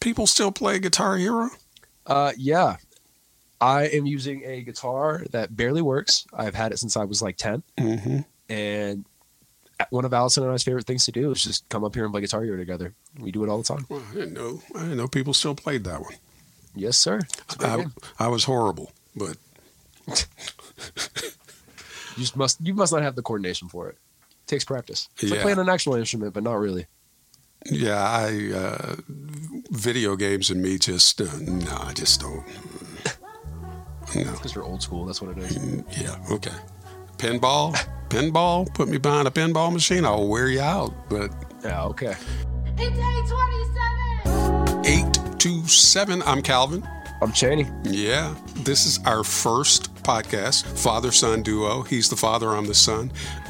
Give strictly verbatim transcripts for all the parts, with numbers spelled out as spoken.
people still play Guitar Hero? Uh, yeah. I am using a guitar that barely works. I've had it since I was like ten. Mm-hmm. And one of Allison and I's favorite things to do is just come up here and play Guitar Hero together. We do it all the time. Well, I didn't know. I didn't know people still played that one. Yes, sir. I, I was horrible, but you just must you must not have the coordination for it. It takes practice. It's yeah. like playing an actual instrument, but not really. Yeah, I uh, video games and me just uh, no, I just don't. No, because you're old school. That's what it is. Yeah. Okay. Pinball, pinball. Put me behind a pinball machine. I'll wear you out. But yeah. Okay. It's eight twenty-seven. Eight two seven. I'm Calvin. I'm Cheney. Yeah. This is our first podcast, father-son duo. He's the father. I'm the son.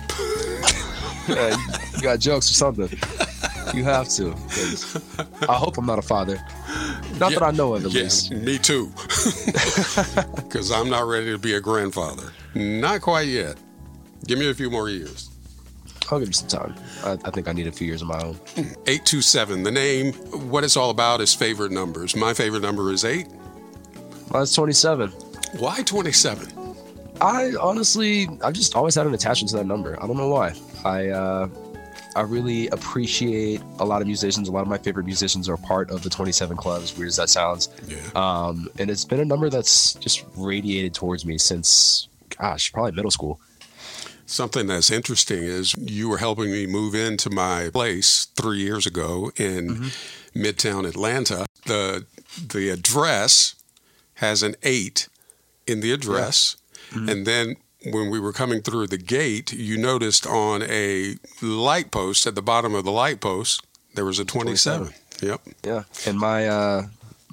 Yeah, you got jokes or something. You have to. I hope I'm not a father. Not yeah, that I know of, at yeah, least. Me too. Because I'm not ready to be a grandfather. Not quite yet. Give me a few more years. I'll give you some time. I, I think I need a few years of my own. eight two seven. The name, what it's all about is favorite numbers. My favorite number is eight. Mine's twenty-seven. Why twenty-seven? I honestly, I've just always had an attachment to that number. I don't know why. I, uh... I really appreciate a lot of musicians. A lot of my favorite musicians are part of the twenty-seven Club, as weird as that sounds. Yeah. Um, and it's been a number that's just radiated towards me since, gosh, probably middle school. Something that's interesting is you were helping me move into my place three years ago in mm-hmm. Midtown Atlanta. The the address has an eight in the address. Yeah. Mm-hmm. And then when we were coming through the gate, you noticed on a light post at the bottom of the light post, there was a twenty-seven. twenty-seven. Yep. Yeah. And my uh,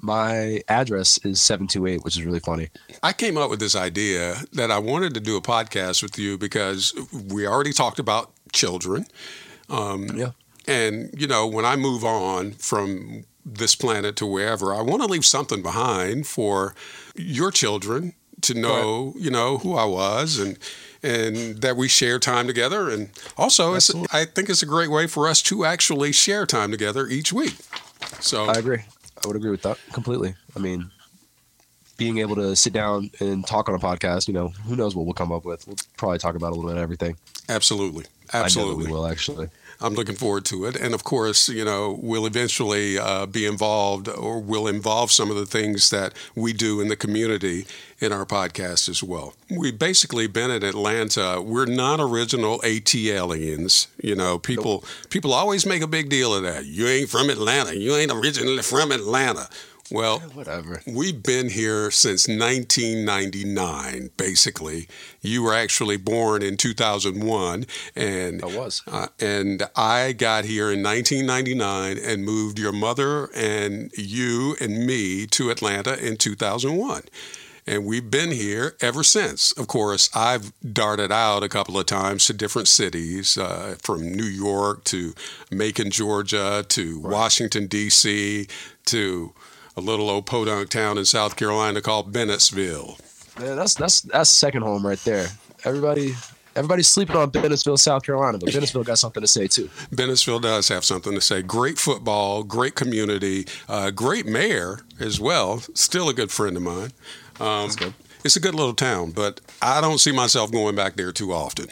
my address is seven two eight, which is really funny. I came up with this idea that I wanted to do a podcast with you because we already talked about children. Um, yeah. And, you know, when I move on from this planet to wherever, I want to leave something behind for your children to know, right. you know, who I was and and that we share time together. And also, it's, I think it's a great way for us to actually share time together each week. So I agree. I would agree with that completely. I mean, being able to sit down and talk on a podcast, you know, who knows what we'll come up with. We'll probably talk about a little bit of everything. Absolutely. Absolutely. I know that we will, actually. I'm looking forward to it. And of course, you know, we'll eventually uh, be involved or we'll involve some of the things that we do in the community in our podcast as well. We've basically been in Atlanta. We're not original ATLians. You know, people, nope. people always make a big deal of that. You ain't from Atlanta. You ain't originally from Atlanta. Well, yeah, whatever. We've been here since nineteen ninety-nine, basically. You were actually born in two thousand one. And I was. Uh, and I got here in nineteen ninety-nine and moved your mother and you and me to Atlanta in two thousand one. And we've been here ever since. Of course, I've darted out a couple of times to different cities, uh, from New York to Macon, Georgia, to right. Washington, D C, to a little old podunk town in South Carolina called Bennettsville. Man, that's that's that's second home right there. Everybody everybody's sleeping on Bennettsville, South Carolina, but Bennettsville got something to say too. Bennettsville does have something to say. Great football, great community, uh, great mayor as well. Still a good friend of mine. Um, that's good. It's a good little town, but I don't see myself going back there too often.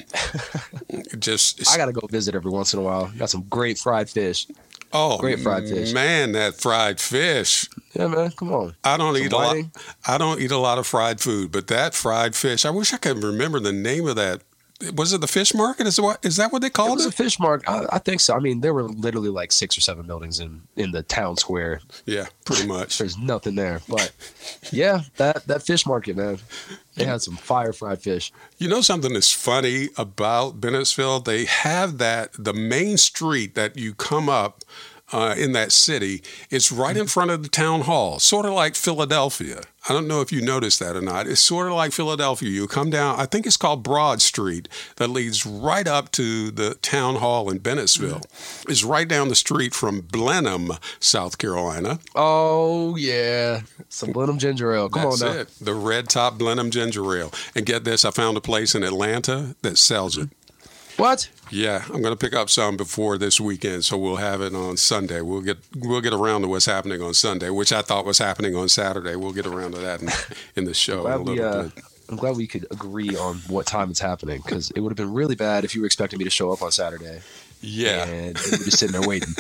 Just I got to go visit every once in a while. Got some great fried fish. Oh, great fried fish. Man, that fried fish. Yeah, man, come on. I don't some eat whiting. a lot. I don't eat a lot of fried food, but that fried fish. I wish I could remember the name of that. Was it the fish market? Is what? Is that what they called it? Was it was a fish market. I, I think so. I mean, there were literally like six or seven buildings in, in the town square. Yeah, pretty much. There's nothing there, but yeah, that that fish market, man. They had some fire fried fish. You know something that's funny about Bennettsville? They have that the main street that you come up. Uh, in that city, it's right in front of the town hall, sort of like Philadelphia. I don't know if you noticed that or not. It's sort of like Philadelphia. You come down, I think it's called Broad Street, that leads right up to the town hall in Bennettsville. Mm-hmm. It's right down the street from Blenheim, South Carolina. Oh, yeah. Some Blenheim ginger ale. Come That's on now. it. The red top Blenheim ginger ale. And get this, I found a place in Atlanta that sells it. What? Yeah, I'm going to pick up some before this weekend, so we'll have it on Sunday. We'll get we'll get around to what's happening on Sunday, which I thought was happening on Saturday. We'll get around to that in, in the show in a Glad we, little uh, bit. I'm glad we could agree on what time it's happening, because it would have been really bad if you were expecting me to show up on Saturday. Yeah. And you were just sitting there waiting.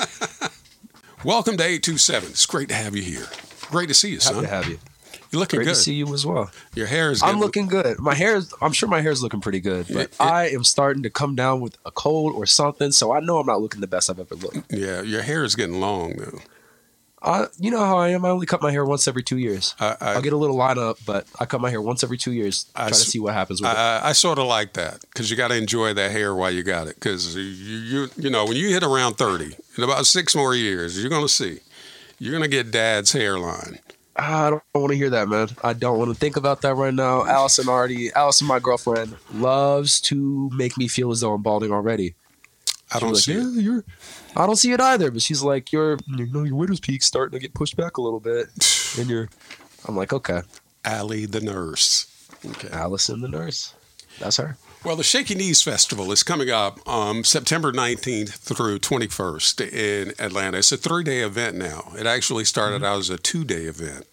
Welcome to eight two seven. It's great to have you here. Great to see you, son. Happy to have you. You're looking Great good. to see you as well. Your hair is I'm getting, looking good. My hair is, I'm sure my hair is looking pretty good, but It- it- I am starting to come down with a cold or something, so I know I'm not looking the best I've ever looked. Yeah, your hair is getting long, though. Uh, you know how I am. I only cut my hair once every two years. I, I, I'll get a little line up, but I cut my hair once every two years. I Try to s- see what happens with it. I, I sort of like that because you got to enjoy that hair while you got it. Because you, you, you know, when you hit around thirty, in about six more years, you're going to see. You're going to get Dad's hairline. I don't want to hear that, man. I don't want to think about that right now. Allison already, Allison, my girlfriend, loves to make me feel as though I'm balding already. I don't She's see like, it. yeah, you're. I don't see it either. But she's like, you're, you know, your widow's peak's starting to get pushed back a little bit, and you're. I'm like, okay. Allie the nurse. Okay. Allison, the nurse. That's her. Well, the Shaky Knees Festival is coming up um, September nineteenth through twenty-first in Atlanta. It's a three-day event now. It actually started Mm-hmm. out as a two-day event.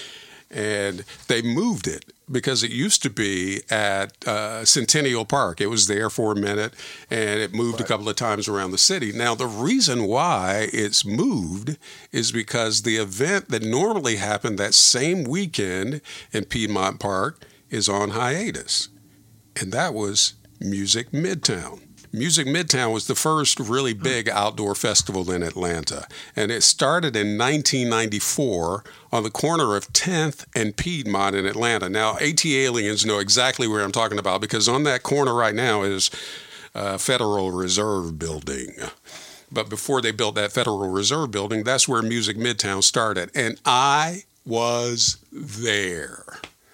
And they moved it because it used to be at uh, Centennial Park. It was there for a minute, and it moved a couple of times around the city. Now, the reason why it's moved is because the event that normally happened that same weekend in Piedmont Park is on hiatus. And that was Music Midtown. Music Midtown was the first really big outdoor festival in Atlanta. And it started in nineteen ninety-four on the corner of tenth and Piedmont in Atlanta. Now, AT aliens know exactly where I'm talking about because on that corner right now is uh, Federal Reserve Building. But before they built that Federal Reserve Building, that's where Music Midtown started. And I was there.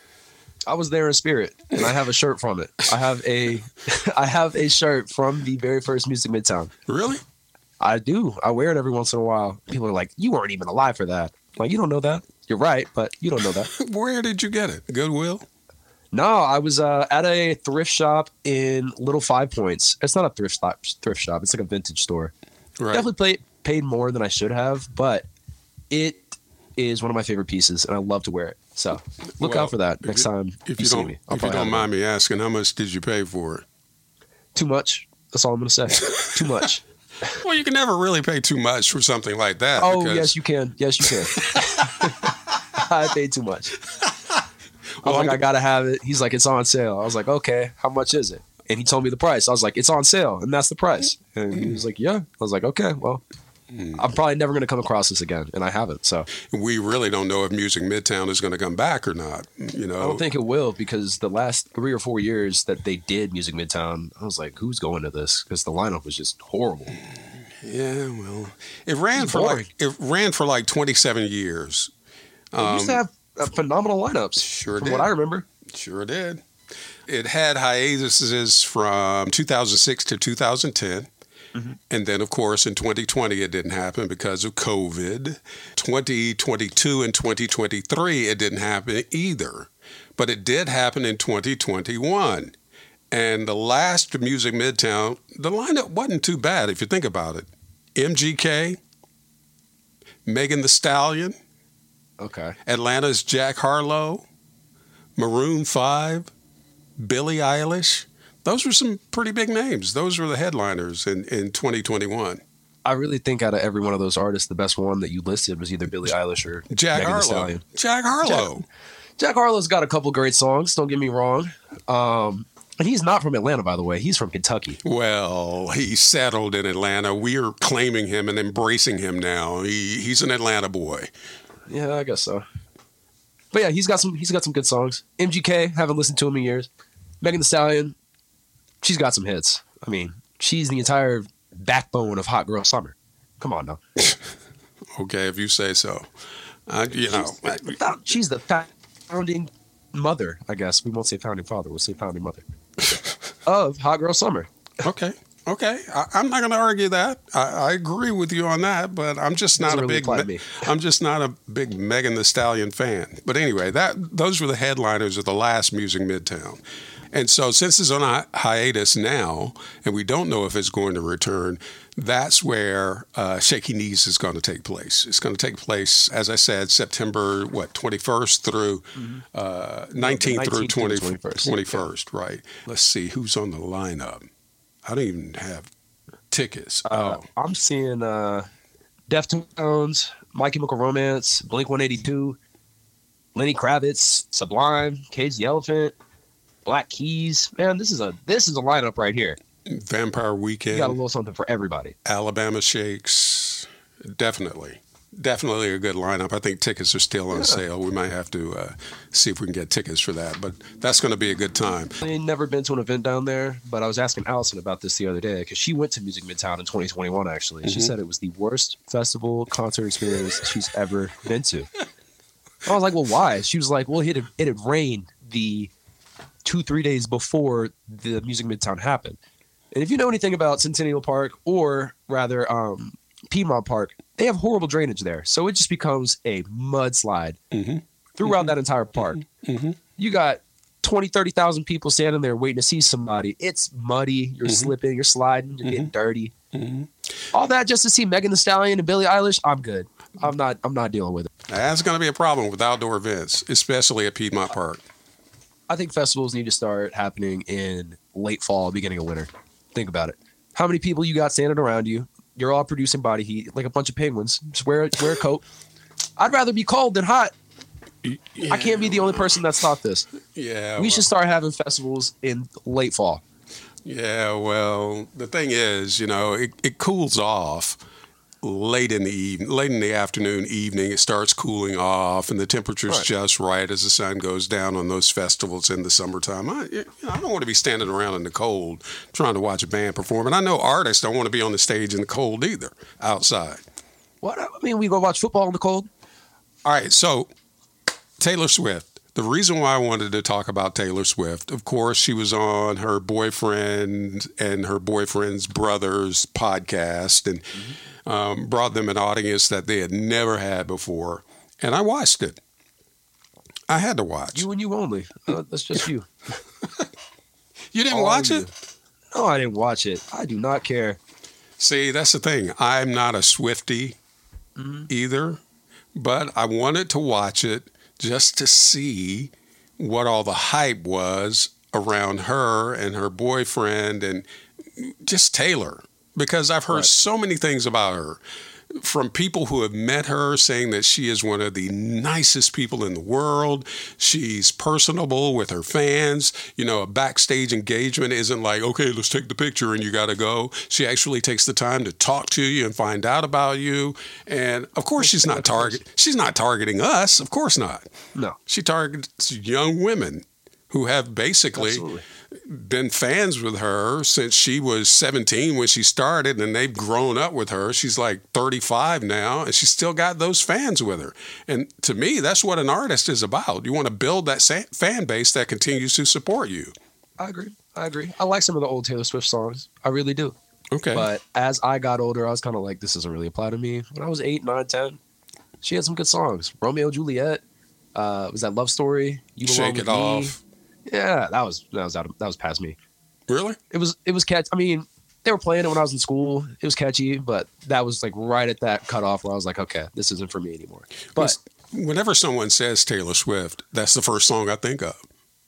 I was there in spirit, and I have a shirt from it. I have a, I have a shirt from the very first Music Midtown. Really? I do. I wear it every once in a while. People are like, "You weren't even alive for that." I'm like, you don't know that. You're right, but you don't know that. Where did you get it? Goodwill? No, I was uh, at a thrift shop in Little Five Points. It's not a thrift shop. Thrift shop. It's like a vintage store. Right. Definitely paid paid more than I should have, but it is one of my favorite pieces, and I love to wear it. So look Well, out for that if next you- time If you, you see don't, me. I'll if you probably don't have mind me asking, how much did you pay for it? it. Too much. That's all I'm going to say. Too much. Well, you can never really pay too much for something like that. Oh, because, yes, you can. Yes, you can. I paid too much. I Well, was like, I'm- I gotta have it. He's like, it's on sale. I was like, okay, how much is it? And he told me the price. I was like, it's on sale, and that's the price. And he was like, yeah. I was like, okay, well, I'm probably never gonna come across this again, and I haven't. So we really don't know if Music Midtown is going to come back or not. You know, I don't think it will, because the last three or four years that they did Music Midtown, I was like, who's going to this? Because the lineup was just horrible. Yeah, well, it ran It's for boring. like it ran for like twenty-seven years. They used to have uh, phenomenal lineups. Sure from did. what I remember. Sure did. It had hiatuses from two thousand six to two thousand ten. Mm-hmm. And then, of course, in twenty twenty, it didn't happen because of COVID. twenty twenty-two and twenty twenty-three, it didn't happen either. But it did happen in twenty twenty-one. And the last Music Midtown, the lineup wasn't too bad if you think about it. M G K, Megan Thee Stallion, Okay. Atlanta's Jack Harlow, Maroon five, Billie Eilish. Those were some pretty big names. Those were the headliners in, in twenty twenty-one. I really think out of every one of those artists, the best one that you listed was either Billie Eilish or Jack Megan Thee Harlow. Stallion. Jack Harlow. Jack Harlow's got a couple great songs. Don't get me wrong. Um, and he's not from Atlanta, by the way. He's from Kentucky. Well, he settled in Atlanta. We are claiming him and embracing him now. He, he's an Atlanta boy. Yeah, I guess so. But yeah, he's got some. He's got some good songs. M G K, haven't listened to him in years. Megan Thee Stallion, she's got some hits. I mean, she's the entire backbone of Hot Girl Summer. Come on now. Okay, if you say so. Uh, you know, She's the, found- she's the founding mother, I guess. We won't say founding father. We'll say founding mother of Hot Girl Summer. okay, okay. I, I'm not going to argue that. I, I agree with you on that, but I'm just not Doesn't a really big. apply to Me- me. I'm just not a big Megan Thee Stallion fan. But anyway, that those were the headliners of the last Music Midtown. And so since it's on a hiatus now, and we don't know if it's going to return, that's where uh, Shaky Knees is going to take place. It's going to take place, as I said, September, what, twenty-first through mm-hmm. uh, nineteenth through twenty-first, twenty-first, yeah. Right. Let's see, who's on the lineup? I don't even have tickets. Uh, oh. I'm seeing uh, Deftones, My Chemical Romance, Blink one eighty-two, Lenny Kravitz, Sublime, Cage the Elephant, Black Keys. Man, this is a this is a lineup right here. Vampire Weekend. You got a little something for everybody. Alabama Shakes. Definitely. Definitely a good lineup. I think tickets are still on yeah. sale. We might have to uh, see if we can get tickets for that. But that's going to be a good time. I've never been to an event down there, but I was asking Allison about this the other day because she went to Music Midtown in twenty twenty-one, actually. Mm-hmm. She said it was the worst festival concert experience she's ever been to. I was like, well, why? She was like, well, it had, it had rained the two, three days before the Music Midtown happened. And if you know anything about Centennial Park, or rather um, Piedmont Park, they have horrible drainage there. So it just becomes a mudslide mm-hmm. throughout mm-hmm. that entire park. Mm-hmm. You got twenty, thirty thousand people standing there waiting to see somebody. It's muddy. You're mm-hmm. slipping. You're sliding. You're mm-hmm. getting dirty. Mm-hmm. All that just to see Megan Thee Stallion and Billie Eilish. I'm good. I'm not I'm not dealing with it. That's going to be a problem with outdoor events, especially at Piedmont Park. I think festivals need to start happening in late fall, beginning of winter. Think about it. How many people you got standing around you? You're all producing body heat like a bunch of penguins. Just wear, wear a coat. I'd rather be cold than hot. Yeah. I can't be the only person that's thought this. Yeah, we well. should start having festivals in late fall. Yeah, well, the thing is, you know, it, it cools off late in the evening, late in the afternoon, evening. It starts cooling off, and the temperature's right. just right as the sun goes down on those festivals in the summertime. I, you know, I don't want to be standing around in the cold trying to watch a band perform, and I know artists don't want to be on the stage in the cold either, outside. What? I mean, we go watch football in the cold? All right, so Taylor Swift. The reason why I wanted to talk about Taylor Swift, of course, she was on her boyfriend and her boyfriend's brother's podcast and mm-hmm. um, brought them an audience that they had never had before. And I watched it. I had to watch. You and you only. Uh, that's just you. You didn't All watch it? No, I didn't watch it. I do not care. See, that's the thing. I'm not a Swiftie mm-hmm. either, but I wanted to watch it just to see what all the hype was around her and her boyfriend and just Taylor, because I've heard right. so many things about her from people who have met her saying that she is one of the nicest people in the world. She's personable with her fans. You know, a backstage engagement isn't like, okay, let's take the picture and you got to go. She actually takes the time to talk to you and find out about you. And of course, she's not target. She's not targeting us. Of course not. No. She targets young women who have basically Absolutely. been fans with her since she was seventeen when she started, and they've grown up with her. She's like thirty-five now, and she's still got those fans with her. And to me, that's what an artist is about. You want to build that fan base that continues to support you. I agree. I agree. I like some of the old Taylor Swift songs. I really do. Okay. But as I got older, I was kind of like, this doesn't really apply to me. When I was eight, nine, ten, she had some good songs. Romeo and Juliet. Uh, was that Love Story? You Belong Shake It Me. Off. Yeah, that was that was out of, that was past me. Really? It was it was catchy. I mean, they were playing it when I was in school. It was catchy, but that was like right at that cutoff where I was like, okay, this isn't for me anymore. But whenever someone says Taylor Swift, that's the first song I think of.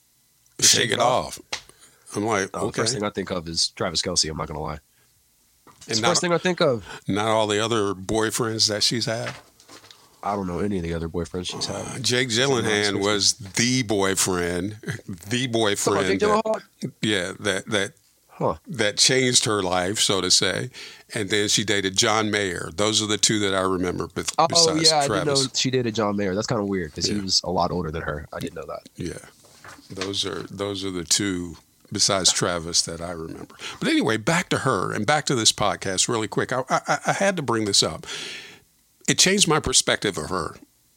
Shake, Shake It Off. off. I'm like, okay. The first thing I think of is Travis Kelce. I'm not gonna lie. It's and the not, first thing I think of. Not all the other boyfriends that she's had. I don't know any of the other boyfriends she's had. Uh, Jake Gyllenhaal was the boyfriend, the boyfriend. That, yeah, that that huh. that changed her life, so to say. And then she dated John Mayer. Those are the two that I remember. Be- oh, besides yeah, Travis. I didn't know she dated John Mayer. That's kind of weird because yeah. he was a lot older than her. I didn't know that. Yeah, those are those are the two besides Travis that I remember. But anyway, back to her and back to this podcast really quick. I I, I had to bring this up. It changed my perspective of her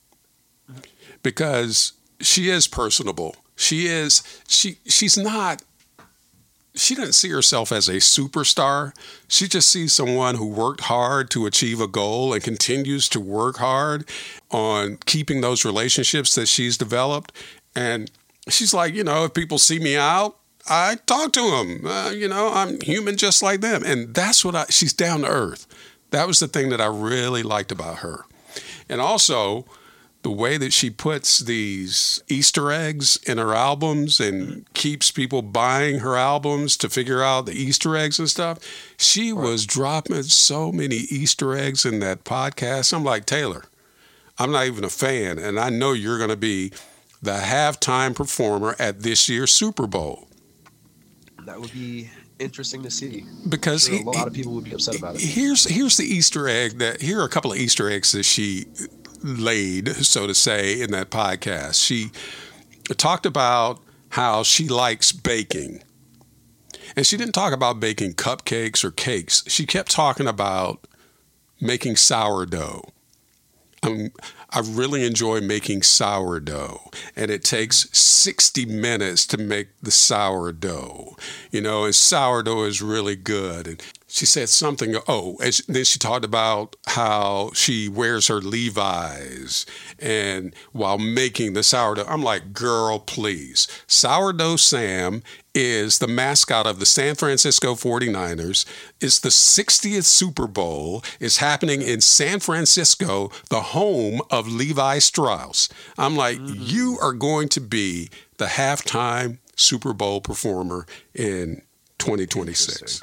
because she is personable. She is, she, she's not, she doesn't see herself as a superstar. She just sees someone who worked hard to achieve a goal and continues to work hard on keeping those relationships that she's developed. And she's like, you know, if people see me out, I talk to them. Uh, you know, I'm human just like them. And that's what I, she's down to earth. That was the thing that I really liked about her. And also the way that she puts these Easter eggs in her albums and keeps people buying her albums to figure out the Easter eggs and stuff. She right. was dropping so many Easter eggs in that podcast. I'm like, Taylor, I'm not even a fan, and I know you're going to be the halftime performer at this year's Super Bowl. That would be interesting to see. Because sure he, a lot of people would be upset about it. Here's here's the Easter egg that here are a couple of Easter eggs that she laid, so to say, in that podcast. She talked about how she likes baking. And she didn't talk about baking cupcakes or cakes. She kept talking about making sourdough. Um, I really enjoy making sourdough, and it takes sixty minutes to make the sourdough, you know, and sourdough is really good. And she said something, oh, and then she talked about how she wears her Levi's and while making the sourdough. I'm like, girl, please. Sourdough Sam is the mascot of the San Francisco forty-niners. It's the sixtieth Super Bowl. It's happening in San Francisco, the home of Levi Strauss. I'm like, mm-hmm. you are going to be the halftime Super Bowl performer in twenty twenty-six.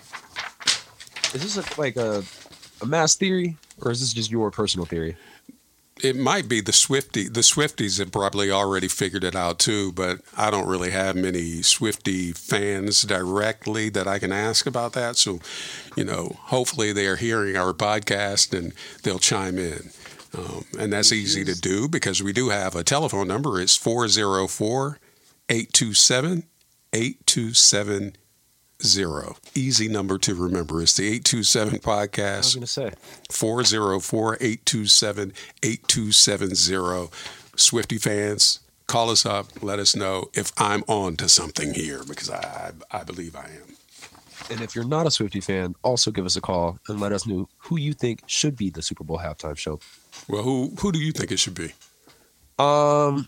Is this a, like a, a mass theory, or is this just your personal theory? It might be the Swiftie. The Swifties have probably already figured it out too, but I don't really have many Swiftie fans directly that I can ask about that. So, you know, hopefully they are hearing our podcast and they'll chime in. Um, and that's easy to do because we do have a telephone number. It's four oh four, eight two seven, eight two seven zero. Easy number to remember. It's the eight two seven podcast. I was going to say. four oh four, eight two seven, eight two seven zero. Swiftie fans, call us up. Let us know if I'm on to something here because I, I believe I am. And if you're not a Swiftie fan, also give us a call and let us know who you think should be the Super Bowl halftime show. Well, who who do you think it should be? Um,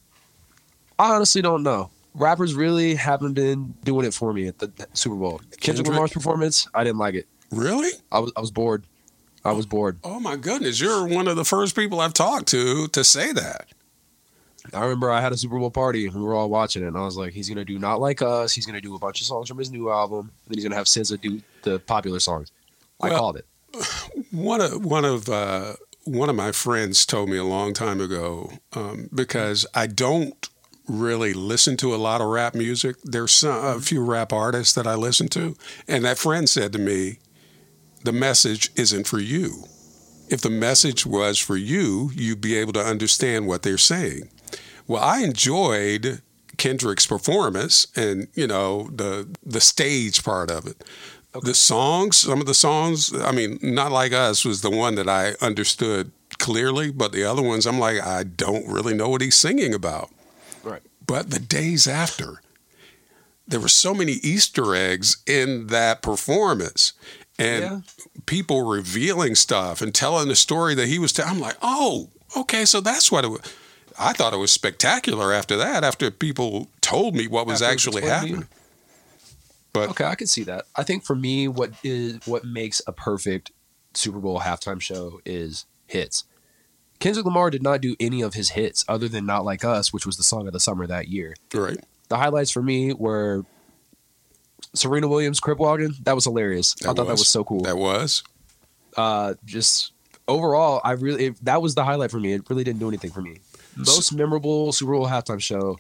I honestly don't know. Rappers really haven't been doing it for me at the Super Bowl. Kendrick, Kendrick Lamar's performance, I didn't like it. Really? I was I was bored. I was bored. Oh my goodness, you're one of the first people I've talked to to say that. I remember I had a Super Bowl party and we were all watching it, and I was like, he's gonna do Not Like Us. He's gonna do a bunch of songs from his new album, and then he's gonna have S Z A do the popular songs. I well, called it. One of one of uh, one of my friends told me a long time ago um, because I don't really listen to a lot of rap music. There's some, a few rap artists that I listen to. And that friend said to me, the message isn't for you. If the message was for you, you'd be able to understand what they're saying. Well, I enjoyed Kendrick's performance and, you know, the the stage part of it. Okay. The songs, some of the songs, I mean, Not Like Us was the one that I understood clearly, but the other ones, I'm like, I don't really know what he's singing about. Right. But the days after, there were so many Easter eggs in that performance and yeah. people revealing stuff and telling the story that he was telling. I'm like, oh, okay, so that's what it was. I thought it was spectacular after that, after people told me what was after actually happening. But okay, I can see that. I think for me, what is what makes a perfect Super Bowl halftime show is hits. Kendrick Lamar did not do any of his hits other than Not Like Us, which was the song of the summer that year. Right. The highlights for me were Serena Williams, Crip Walking. That was hilarious. That I thought was. that was so cool. That was. Uh, just overall, I really it, that was the highlight for me. It really didn't do anything for me. Most memorable Super Bowl halftime show,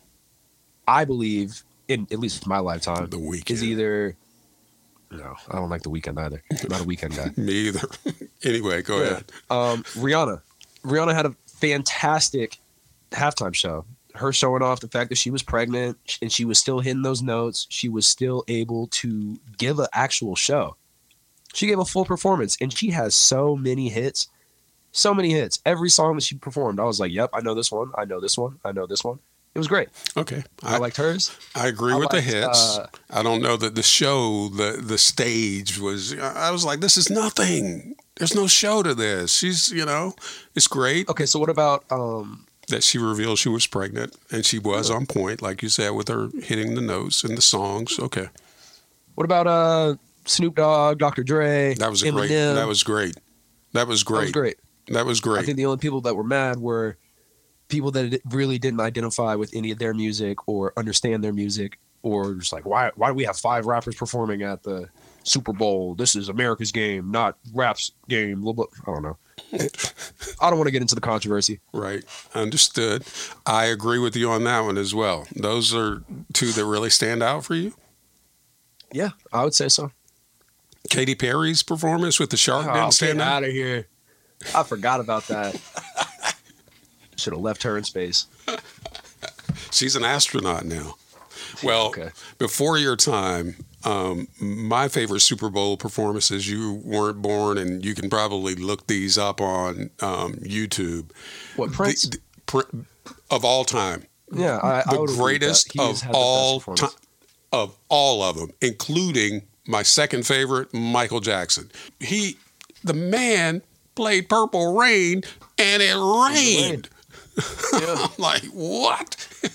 I believe, in at least my lifetime, The Weeknd is either. No, I don't like The Weeknd either. I'm not a Weeknd guy. Me either. Anyway, go yeah. ahead. Um, Rihanna. Rihanna had a fantastic halftime show. Her showing off the fact that she was pregnant and she was still hitting those notes. She was still able to give an actual show. She gave a full performance, and she has so many hits. So many hits. Every song that she performed, I was like, yep, I know this one. I know this one. I know this one. It was great. Okay. I, I liked hers. I agree I with liked, the hits. Uh, I don't know that the show, the the stage was, I was like, this is nothing. There's no show to this. She's, you know, it's great. Okay, so what about um, that she revealed she was pregnant, and she was on point, like you said, with her hitting the notes and the songs. Okay. What about uh, Snoop Dogg, Doctor Dre? That was a Eminem? great. That was great. That was great. That was great. That was great. I think the only people that were mad were people that really didn't identify with any of their music or understand their music, or just like, why why do we have five rappers performing at the Super Bowl? This is America's game, not rap's game. Blah, blah. I don't know. I don't want to get into the controversy. Right. Understood. I agree with you on that one as well. Those are two that really stand out for you? Yeah, I would say so. Katy Perry's performance with the shark Oh, didn't stand get out? out of here. I forgot about that. Should have left her in space. She's an astronaut now. Well, Okay. before your time, um, my favorite Super Bowl performances, you weren't born, and you can probably look these up on um, YouTube. What, Prince? The- the- pr- of all time. yeah, I, I The would agree with greatest that. He has of had the best all performance. time. Of all of them, including my second favorite, Michael Jackson. He, the man, played Purple Rain, and it rained. Yeah. I'm like, what?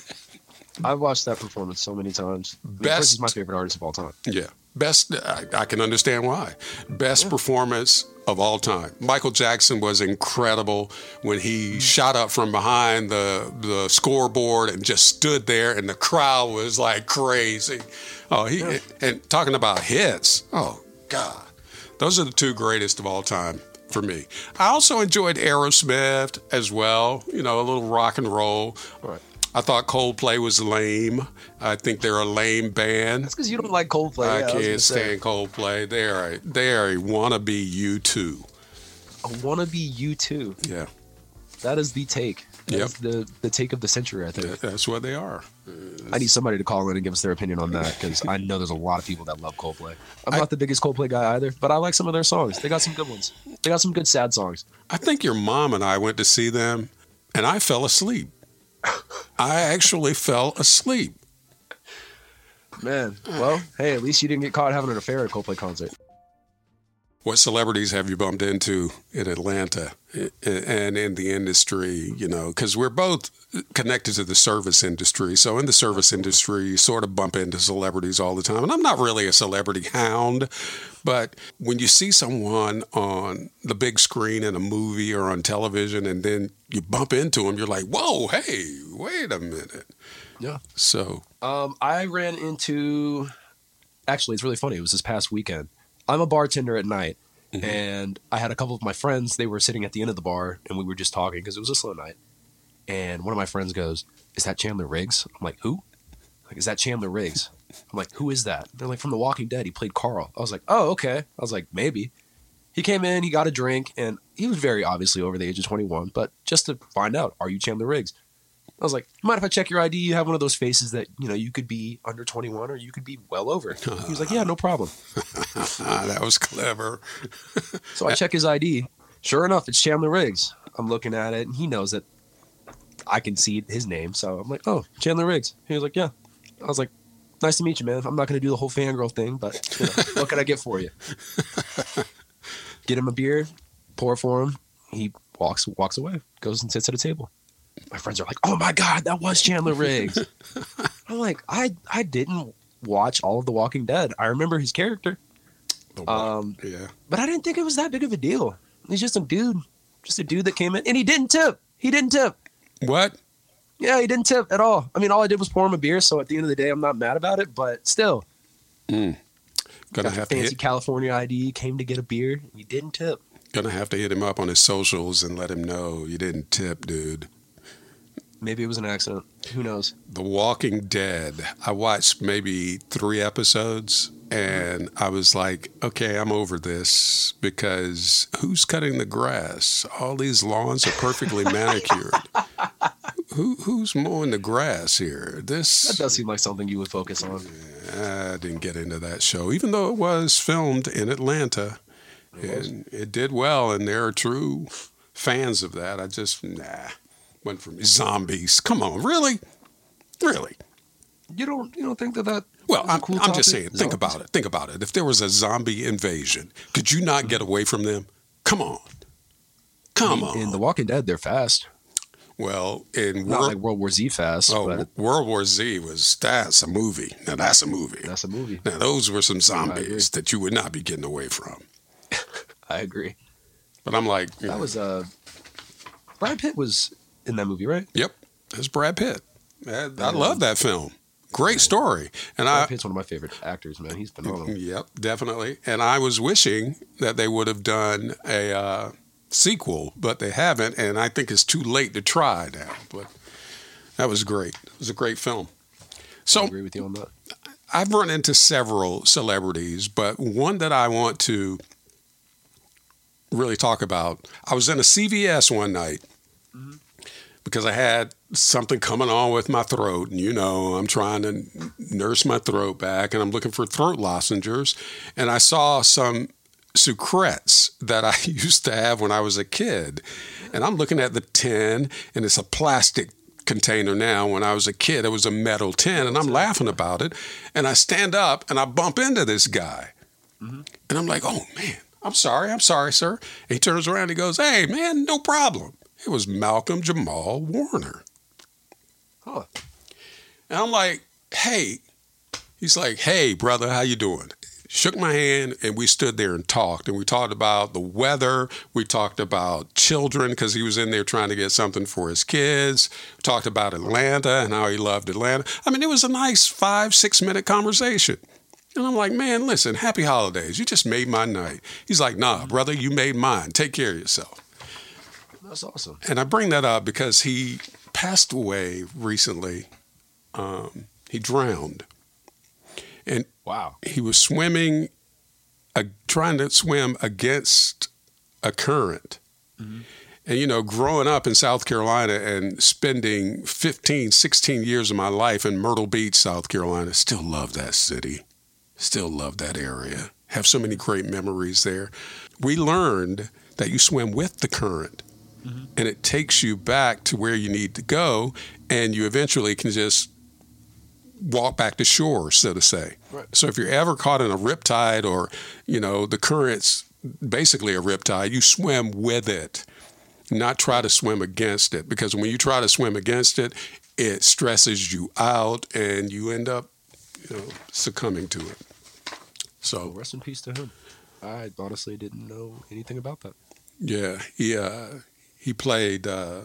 I've watched that performance so many times. I mean, Best- Prince is my favorite artist of all time. Yeah. Best, I, I can understand why. Best performance of all time. Michael Jackson was incredible when he shot up from behind the, the scoreboard and just stood there, and the crowd was like crazy. Oh, he Yeah. and talking about hits. Oh, God. Those are the two greatest of all time for me. I also enjoyed Aerosmith as well, you know, a little rock and roll. All right. I thought Coldplay was lame. I think they're a lame band. That's because you don't like Coldplay. I yeah, was can't gonna say. stand Coldplay. They are a, they are a wannabe U two. I want to be you too. Yeah, That is the take. That Yep. is the, the take of the century, I think. that's what they are. I need somebody to call in and give us their opinion on that, because I know there's a lot of people that love Coldplay. I'm I- not the biggest Coldplay guy either, but I like some of their songs. They got some good ones. They got some good sad songs. I think your mom and I went to see them, and I fell asleep. I actually fell asleep. Man, well, hey, at least you didn't get caught having an affair at a Coldplay concert. What celebrities have you bumped into in Atlanta and in the industry? You know, because we're both connected to the service industry. So in the service industry, you sort of bump into celebrities all the time. And I'm not really a celebrity hound, but when you see someone on the big screen in a movie or on television, and then you bump into them, you're like, whoa, hey, wait a minute. Yeah. So, Um, I ran into, actually, it's really funny. It was this past weekend. I'm a bartender at night, Mhm. and I had a couple of my friends. They were sitting at the end of the bar, and we were just talking because it was a slow night. And one of my friends goes, "Is that Chandler Riggs?" I'm like, "Who?" Like, "Is that Chandler Riggs?" I'm like, "Who is that?" They're like, "From The Walking Dead. He played Carl." I was like, "Oh, okay." I was like, "Maybe." He came in, he got a drink, and he was very obviously over the age of twenty-one. But just to find out, are you Chandler Riggs? I was like, "Mind if I check your I D? You have one of those faces that, you know, you could be under twenty-one or you could be well over." He was like, "Yeah, no problem." that was clever. So I check his I D. Sure enough, it's Chandler Riggs. I'm looking at it, and he knows that I can see his name. So I'm like, "Oh, Chandler Riggs." He was like, "Yeah." I was like, "Nice to meet you, man. I'm not going to do the whole fangirl thing, but you know, what can I get for you?" Get him a beer, pour for him. He walks walks away, goes and sits at a table. My friends are like, "Oh my God, that was Chandler Riggs." I'm like, I I didn't watch all of The Walking Dead. I remember his character, um, yeah. but I didn't think it was that big of a deal. He's just a dude, just a dude that came in, and he didn't tip. He didn't tip. What? Yeah, he didn't tip at all. I mean, all I did was pour him a beer, so at the end of the day, I'm not mad about it, but still. Mm. Gonna Got the have to fancy hit, California I D, came to get a beer, and he didn't tip. gonna have to hit him up on his socials and let him know you didn't tip, dude. Maybe it was an accident. Who knows? The Walking Dead. I watched maybe three episodes, and I was like, okay, I'm over this, because who's cutting the grass? All these lawns are perfectly manicured. Who who's mowing the grass here? This That does seem like something you would focus on. I didn't get into that show, even though it was filmed in Atlanta, and it did well, and there are true fans of that. I just nah, went for me. Zombies. Come on, really, really. You don't you don't think that that Well, is a I'm, cool I'm just topic? saying. Think about it. Think about it. If there was a zombie invasion, could you not get away from them? Come on, come on. In The Walking Dead, they're fast. Well, in Not World, like World War Z fast, oh, but World War Z was that's a movie. Now that's a movie. that's a movie. Now those were some agree. zombies that you would not be getting away from. I agree. But I'm like, you That know, was uh, Brad Pitt was in that movie, right? yep, that's Brad Pitt. I, I love that film. Great story. And Brad I, Pitt's one of my favorite actors, man. He's phenomenal. yep, definitely. And I was wishing that they would have done a uh, sequel, but they haven't. And I think it's too late to try now. But that was great. It was a great film. I So agree with you on that. I've run into several celebrities, but one that I want to really talk about, I was in a C V S one night Mm-hmm. because I had something coming on with my throat. And, you know, I'm trying to nurse my throat back and I'm looking for throat lozenges. And I saw some Sucrets that I used to have when I was a kid. And I'm looking at the tin and it's a plastic container now. When I was a kid, it was a metal tin and I'm laughing about it. And I stand up and I bump into this guy. Mm-hmm. And I'm like, oh, man, I'm sorry. I'm sorry, sir. And he turns around and he goes, hey, man, no problem. It was Malcolm Jamal Warner. Huh. And I'm like, hey. He's like, hey, brother, how you doing? Shook my hand, and we stood there and talked. And we talked about the weather. We talked about children, because he was in there trying to get something for his kids. We talked about Atlanta and how he loved Atlanta. I mean, it was a nice five, six-minute conversation. And I'm like, man, listen, happy holidays. You just made my night. He's like, nah, brother, you made mine. Take care of yourself. That's awesome. And I bring that up because he passed away recently. Um, he drowned. And Wow. he was swimming, uh, trying to swim against a current. Mm-hmm. And, you know, growing up in South Carolina and spending fifteen, sixteen years of my life in Myrtle Beach, South Carolina, still love that city. Still love that area. Have so many great memories there. We learned that you swim with the current. Mm-hmm. And it takes you back to where you need to go, and you eventually can just walk back to shore, so to say. Right. So if you're ever caught in a riptide or, you know, the current's basically a riptide, you swim with it, not try to swim against it. Because when you try to swim against it, it stresses you out and you end up, you know, succumbing to it. So Well, rest in peace to him. I honestly didn't know anything about that. yeah, he uh, he played uh,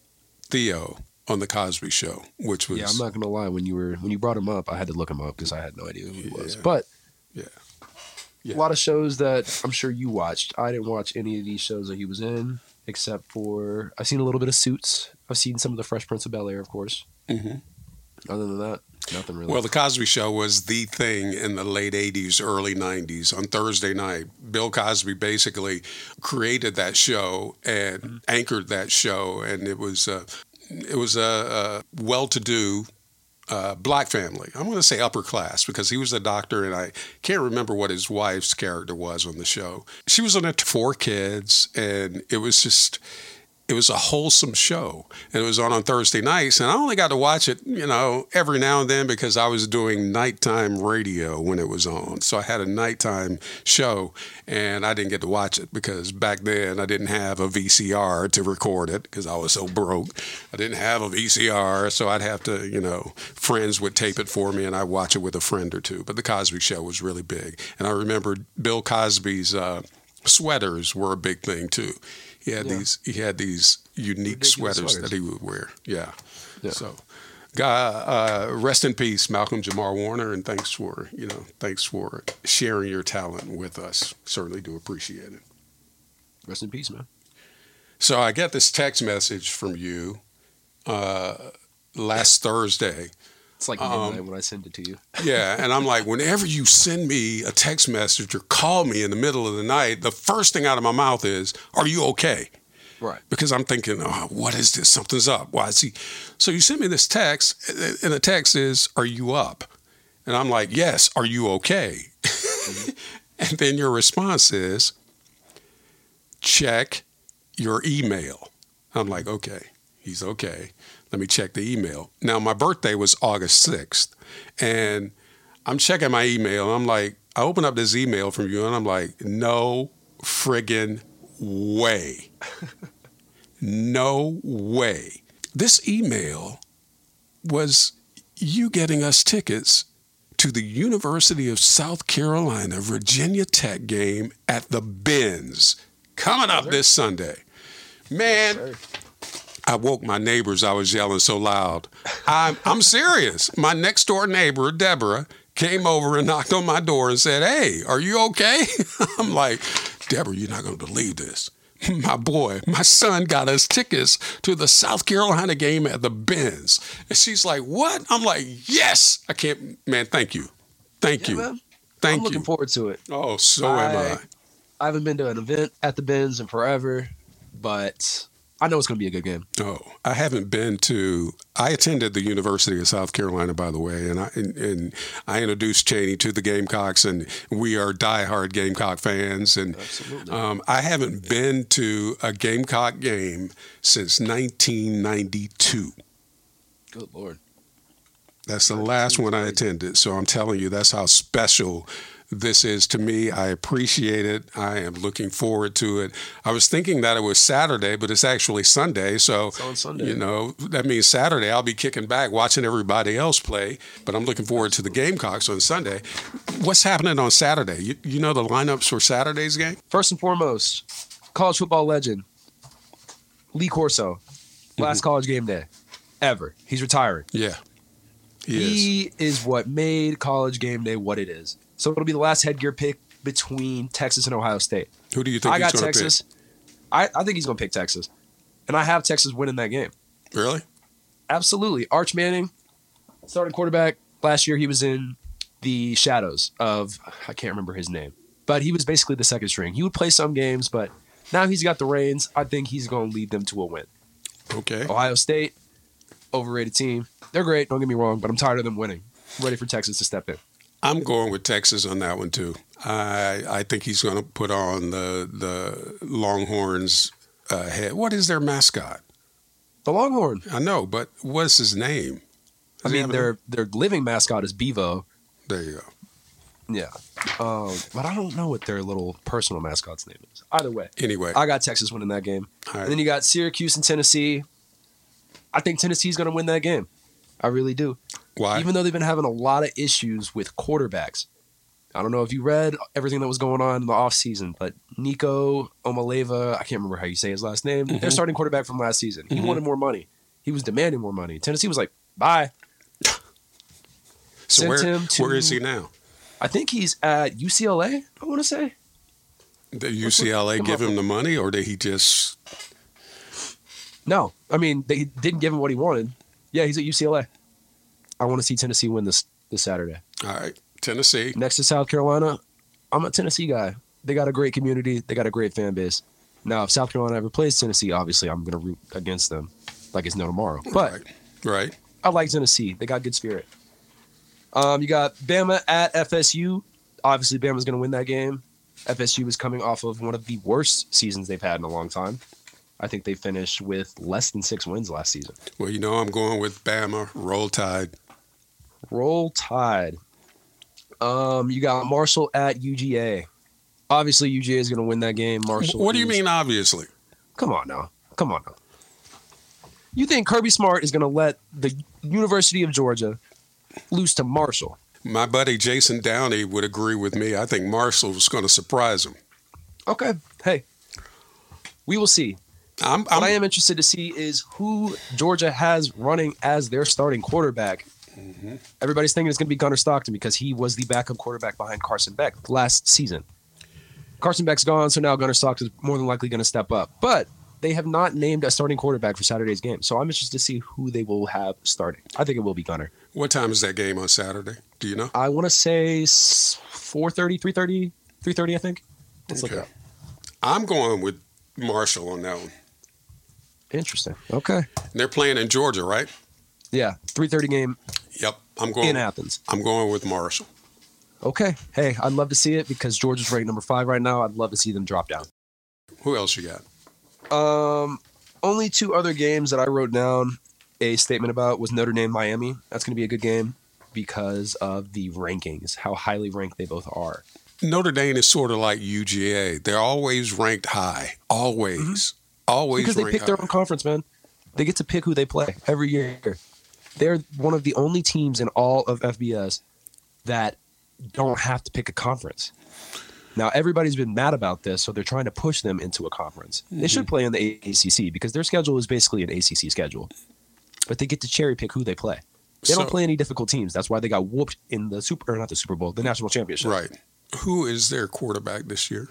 Theo on the Cosby Show, which was Yeah, I'm not gonna lie. When you were when you brought him up, I had to look him up because I had no idea who he was. Yeah. But yeah. Yeah. a lot of shows that I'm sure you watched. I didn't watch any of these shows that he was in, except for I've seen a little bit of Suits. I've seen some of the Fresh Prince of Bel Air, of course. Mm-hmm. Other than that, nothing really. Well, the Cosby Show was the thing in the late eighties, early nineties. On Thursday night, Bill Cosby basically created that show and mm-hmm. anchored that show, and it was uh, it was a, a well-to-do uh, black family. I'm going to say upper class because he was a doctor, and I can't remember what his wife's character was on the show. She was on it, four kids, and it was just. It was a wholesome show, and it was on on Thursday nights, and I only got to watch it, you know, every now and then because I was doing nighttime radio when it was on. So I had a nighttime show, and I didn't get to watch it because back then I didn't have a V C R to record it because I was so broke. I didn't have a V C R, so I'd have to, you know, friends would tape it for me, and I'd watch it with a friend or two. But the Cosby Show was really big, and I remember Bill Cosby's uh, sweaters were a big thing too. He had yeah. these. He had these unique sweaters, sweaters that he would wear. Yeah. yeah. So, uh, rest in peace, Malcolm Jamal Warner, and thanks for you know thanks for sharing your talent with us. Certainly do appreciate it. Rest in peace, man. So I get this text message from you uh, last Thursday. It's like midnight um, when I send it to you. Yeah, and I'm like, whenever you send me a text message or call me in the middle of the night, the first thing out of my mouth is, are you okay? Right. Because I'm thinking, oh, what is this? Something's up. Why is he? So you send me this text, and the text is, are you up? And I'm like, yes, are you okay? Mm-hmm. And then your response is, check your email. I'm like, okay, he's okay. Let me check the email. Now, my birthday was August sixth, and I'm checking my email, and I'm like, I open up this email from you, and I'm like, no friggin' way. No way. this email was you getting us tickets to the University of South Carolina, Virginia Tech game at the Benz coming up this Sunday. Man, I woke my neighbors. I was yelling so loud. I'm, I'm serious. My next door neighbor, Deborah, came over and knocked on my door and said, "Hey, are you okay?" I'm like, "Deborah, you're not going to believe this. My boy, my son got us tickets to the South Carolina game at the Benz." And she's like, "What?" I'm like, "Yes." I can't, man, thank you. Thank Yeah, you. man. Thank I'm looking you. forward to it. Oh, so am I. I haven't been to an event at the Benz in forever, but I know it's going to be a good game. Oh, I haven't been to. I attended the University of South Carolina, by the way, and I and, and I introduced Cheney to the Gamecocks, and we are diehard Gamecock fans. And Absolutely. um, I haven't been to a Gamecock game since nineteen ninety-two. Good Lord. That's the last one I attended. So I'm telling you, that's how special this is to me. I appreciate it. I am looking forward to it. I was thinking that it was Saturday, but it's actually Sunday. So, It's on Sunday. you know, that means Saturday I'll be kicking back, watching everybody else play. But I'm looking forward to the Gamecocks on Sunday. What's happening on Saturday? You, you know the lineups for Saturday's game? First and foremost, college football legend, Lee Corso. Last college game day ever. He's retiring. Yeah. He is. He is what made college game day what it is. So it'll be the last headgear pick between Texas and Ohio State. Who do you think I he's got going to Texas. I, I think he's going to pick Texas. And I have Texas winning that game. pick? Really? Absolutely. Arch Manning, starting quarterback. Last year he was in the shadows of, I can't remember his name, but he was basically the second string. He would play some games, but now he's got the reins. I think he's going to lead them to a win. Okay. Ohio State, overrated team. They're great, don't get me wrong, but I'm tired of them winning. I'm ready for Texas to step in. I'm going with Texas on that one too. I I think he's going to put on the the Longhorns uh, head. What is their mascot? The Longhorn. I know, but what's his name? I Does he mean, have a- their their living mascot is Bevo. There you go. Yeah. Um, but I don't know what their little personal mascot's name is. Either way, Anyway, I got Texas winning that game. all right. And then you got Syracuse and Tennessee. I think Tennessee's going to win that game. I really do. Why? Even though they've been having a lot of issues with quarterbacks. I don't know if you read everything that was going on in the offseason, but Nico Omaleva, I can't remember how you say his last name, Mhm. their starting quarterback from last season. He Mhm. wanted more money. He was demanding more money. Tennessee was like, bye. so sent where him to- where is he now? I think he's at U C L A, I want to say. Did U C L A Come give on. him the money, or did he just? No, I mean, they didn't give him what he wanted. Yeah, he's at U C L A. I want to see Tennessee win this this Saturday. All right, Tennessee. Next to South Carolina, I'm a Tennessee guy. They got a great community. They got a great fan base. Now, if South Carolina ever plays Tennessee, obviously I'm going to root against them like it's no tomorrow. But right, right. I like Tennessee. They got good spirit. Um, you got Bama at F S U. Obviously, Bama's going to win that game. F S U is coming off of one of the worst seasons they've had in a long time. I think they finished with less than six wins last season. Well, you know I'm going with Bama. Roll Tide. Roll Tide. Um, you got Marshall at U G A. Obviously, U G A is going to win that game. Marshall. What do you is- mean? Obviously. Come on now. Come on now. You think Kirby Smart is going to let the University of Georgia lose to Marshall? My buddy Jason Downey would agree with me. I think Marshall's going to surprise him. Okay. Hey, we will see. I'm, What I'm I am interested to see is who Georgia has running as their starting quarterback. Mm-hmm. Everybody's thinking it's going to be Gunnar Stockton because he was the backup quarterback behind Carson Beck last season. Carson Beck's gone, so now Gunnar Stockton's more than likely going to step up. But they have not named a starting quarterback for Saturday's game, so I'm interested to see who they will have starting. I think it will be Gunnar. What time is that game on Saturday? Do you know? I want to say four thirty, three thirty, three thirty, I think. Let's look it Okay. up. I'm going with Marshall on that one. Interesting. Okay. And they're playing in Georgia, right? Yeah, three thirty game Yep. I'm going. in Athens. I'm going with Marshall. Okay. Hey, I'd love to see it because Georgia's ranked number five right now. I'd love to see them drop down. Who else you got? Um, only two other games that I wrote down a statement about was Notre Dame, Miami. That's going to be a good game because of the rankings, how highly ranked they both are. Notre Dame is sort of like U G A. They're always ranked high. Always. Always Because they ranked picked their high. own conference, man. They get to pick who they play every year. They're one of the only teams in all of F B S that don't have to pick a conference. Now, everybody's been mad about this, so they're trying to push them into a conference. Mm-hmm. They should play in the A C C because their schedule is basically an A C C schedule. But they get to cherry pick who they play. They so, don't play any difficult teams. That's why they got whooped in the Super, or not the Super Bowl, the National Championship. Right. Who is their quarterback this year?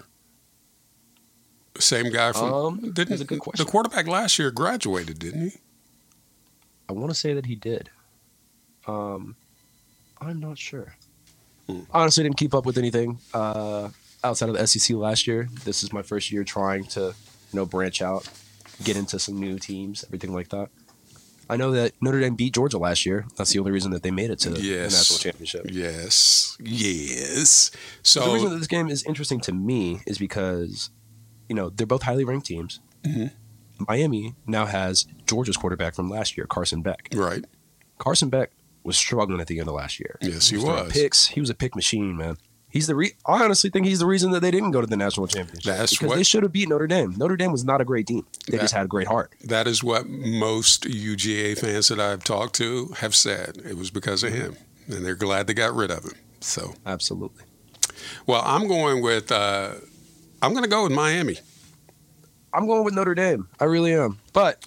Same guy from. Um, didn't that's a good question. The quarterback last year graduated, didn't he? I want to say that he did. Um, I'm not sure. Hmm. Honestly, didn't keep up with anything uh, outside of the S E C last year. This is my first year trying to, you know, branch out, get into some new teams, everything like that. I know that Notre Dame beat Georgia last year. That's the only reason that they made it to yes. the national championship. Yes, yes. So the reason that this game is interesting to me is because, you know, they're both highly ranked teams. Mm-hmm. Miami now has Georgia's quarterback from last year, Carson Beck. Right. Carson Beck was struggling at the end of last year. Yes, he, he was. was. Picks. He was a pick machine, man. He's the re- I honestly think he's the reason that they didn't go to the national championship. That's because what, they should have beat Notre Dame. Notre Dame was not a great team. They that, just had a great heart. That is what most U G A fans that I've talked to have said. It was because of him, and they're glad they got rid of him. So absolutely. Well, I'm going with. Uh, I'm going to go with Miami. I'm going with Notre Dame. I really am. But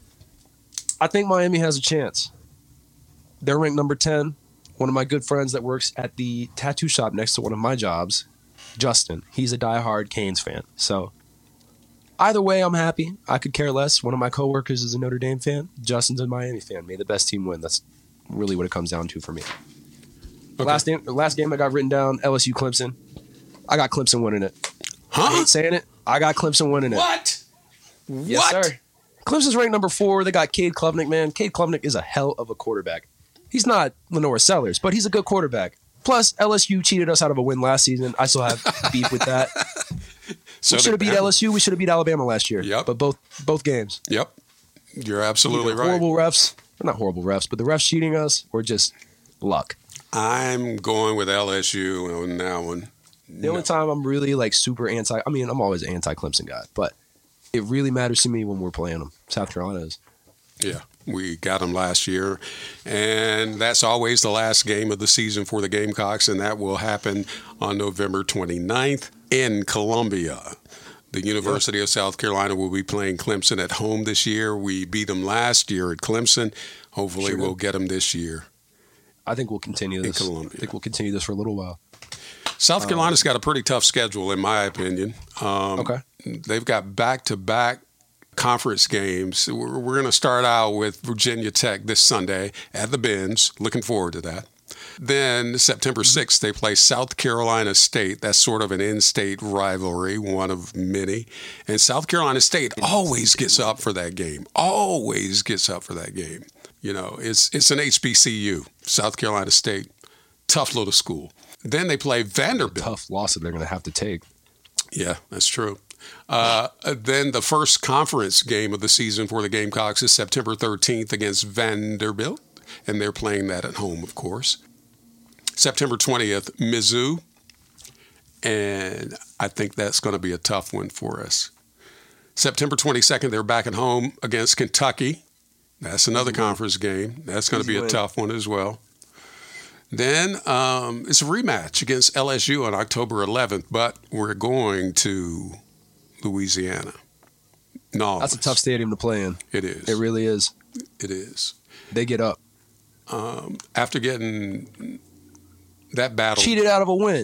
I think Miami has a chance. They're ranked number ten. One of my good friends that works at the tattoo shop next to one of my jobs, Justin, he's a diehard Canes fan. So either way, I'm happy. I could care less. One of my coworkers is a Notre Dame fan. Justin's a Miami fan. May the best team win. That's really what it comes down to for me. Okay. Last game, last game I got written down, L S U Clemson. I got Clemson winning it. Huh? I hate saying it. I got Clemson winning it. What? Yes, what? sir. Clemson's ranked number four. They got Cade Klubnik, man. Cade Klubnik is a hell of a quarterback. He's not Lenore Sellers, but he's a good quarterback. Plus, L S U cheated us out of a win last season. I still have beef with that. So we should have beat L S U. We should have beat Alabama last year. Yep. But both both games. Yep. You're absolutely Either right. Horrible refs. They're not horrible refs, but the refs cheating us or just luck. I'm going with L S U on that one. The no. only time I'm really like super anti, I mean, I'm always an anti-Clemson guy, but it really matters to me when we're playing them. South Carolina is. Yeah, we got them last year, and that's always the last game of the season for the Gamecocks, and that will happen on November twenty-ninth in Columbia. The University yeah. of South Carolina will be playing Clemson at home this year. We beat them last year at Clemson. Hopefully sure we'll get them this year. I think we'll continue this. In Columbia. I think we'll continue this for a little while. South Carolina's got a pretty tough schedule, in my opinion. Um, okay. They've got back-to-back conference games. We're, we're going to start out with Virginia Tech this Sunday at the Benz. Looking forward to that. Then September sixth, they play South Carolina State. That's sort of an in-state rivalry, one of many. And South Carolina State always gets up for that game. Always gets up for that game. You know, it's it's an H B C U, South Carolina State. Tough little school. Then they play Vanderbilt. Tough loss that they're going to have to take. Yeah, that's true. Uh, then the first conference game of the season for the Gamecocks is September thirteenth against Vanderbilt, and they're playing that at home, of course. September twentieth, Mizzou, and I think that's going to be a tough one for us. September twenty-second, they're back at home against Kentucky. That's another conference game. That's going to be a tough one as well. Then um, it's a rematch against L S U on October eleventh, but we're going to Louisiana. No, that's a tough stadium to play in. It is. It really is. It is. They get up. Um, after getting that battle. Cheated out of a win.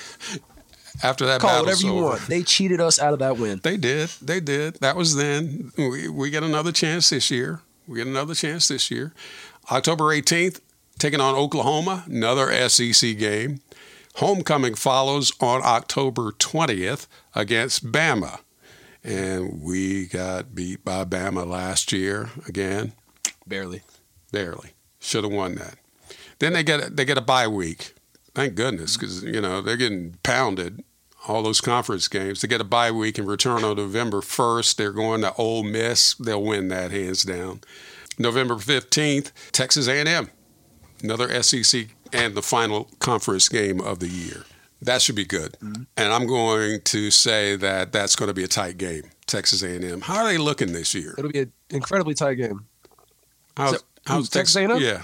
After that Call battle. whatever you over, want. They cheated us out of that win. They did. They did. That was then. We, we get another chance this year. We get another chance this year. October eighteenth, taking on Oklahoma, another S E C game. Homecoming follows on October twentieth against Bama. And we got beat by Bama last year again. Barely. Barely. Should have won that. Then they get they get a bye week. Thank goodness, because, you know, they're getting pounded, all those conference games. They get a bye week and return on November first. They're going to Ole Miss. They'll win that hands down. November fifteenth, Texas A and M. Another S E C and the final conference game of the year. That should be good. Mm-hmm. And I'm going to say that that's going to be a tight game. Texas A and M. How are they looking this year? It'll be an incredibly tight game. How's, So, how's who, Texas A and M? Yeah.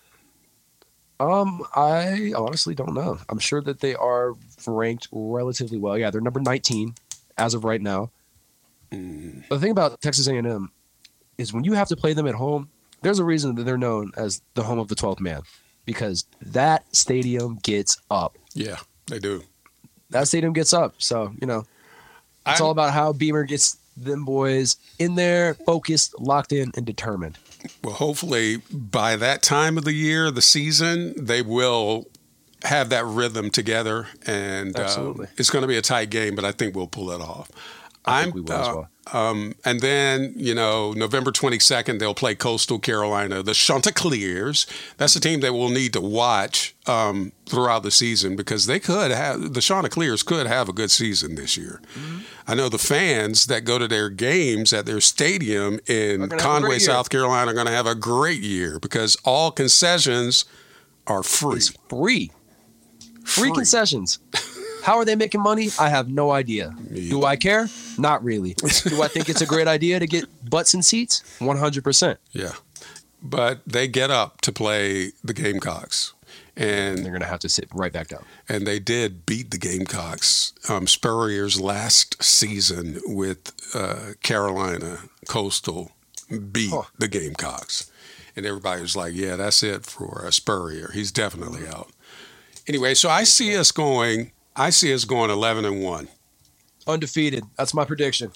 Um, I honestly don't know. I'm sure that they are ranked relatively well. Yeah, they're number nineteen as of right now. Mm. The thing about Texas A and M is when you have to play them at home, there's a reason that they're known as the home of the twelfth man, because that stadium gets up. Yeah, they do. That stadium gets up. So, you know, it's I, all about how Beamer gets them boys in there, focused, locked in, and determined. Well, hopefully by that time of the year, the season, they will have that rhythm together, and Absolutely. uh, it's going to be a tight game, but I think we'll pull it off. I I'm, think we will as uh, well. Um, and then, you know, November twenty-second, they'll play Coastal Carolina, the Chanticleers. That's a team that we'll need to watch um, throughout the season, because they could have, the Chanticleers could have a good season this year. Mm-hmm. I know the fans that go to their games at their stadium in Conway, South Carolina, are going to have a great year, because all concessions are free. It's free. Free, Free. concessions. How are they making money? I have no idea. Do I care? Not really. Do I think it's a great idea to get butts in seats? one hundred percent. Yeah. But they get up to play the Gamecocks. And they're going to have to sit right back down. And they did beat the Gamecocks. Um, Spurrier's last season with uh, Carolina Coastal beat huh. the Gamecocks. And everybody was like, yeah, that's it for uh, Spurrier. He's definitely out. Anyway, so I see us going... I see us going eleven and one. Undefeated. That's my prediction.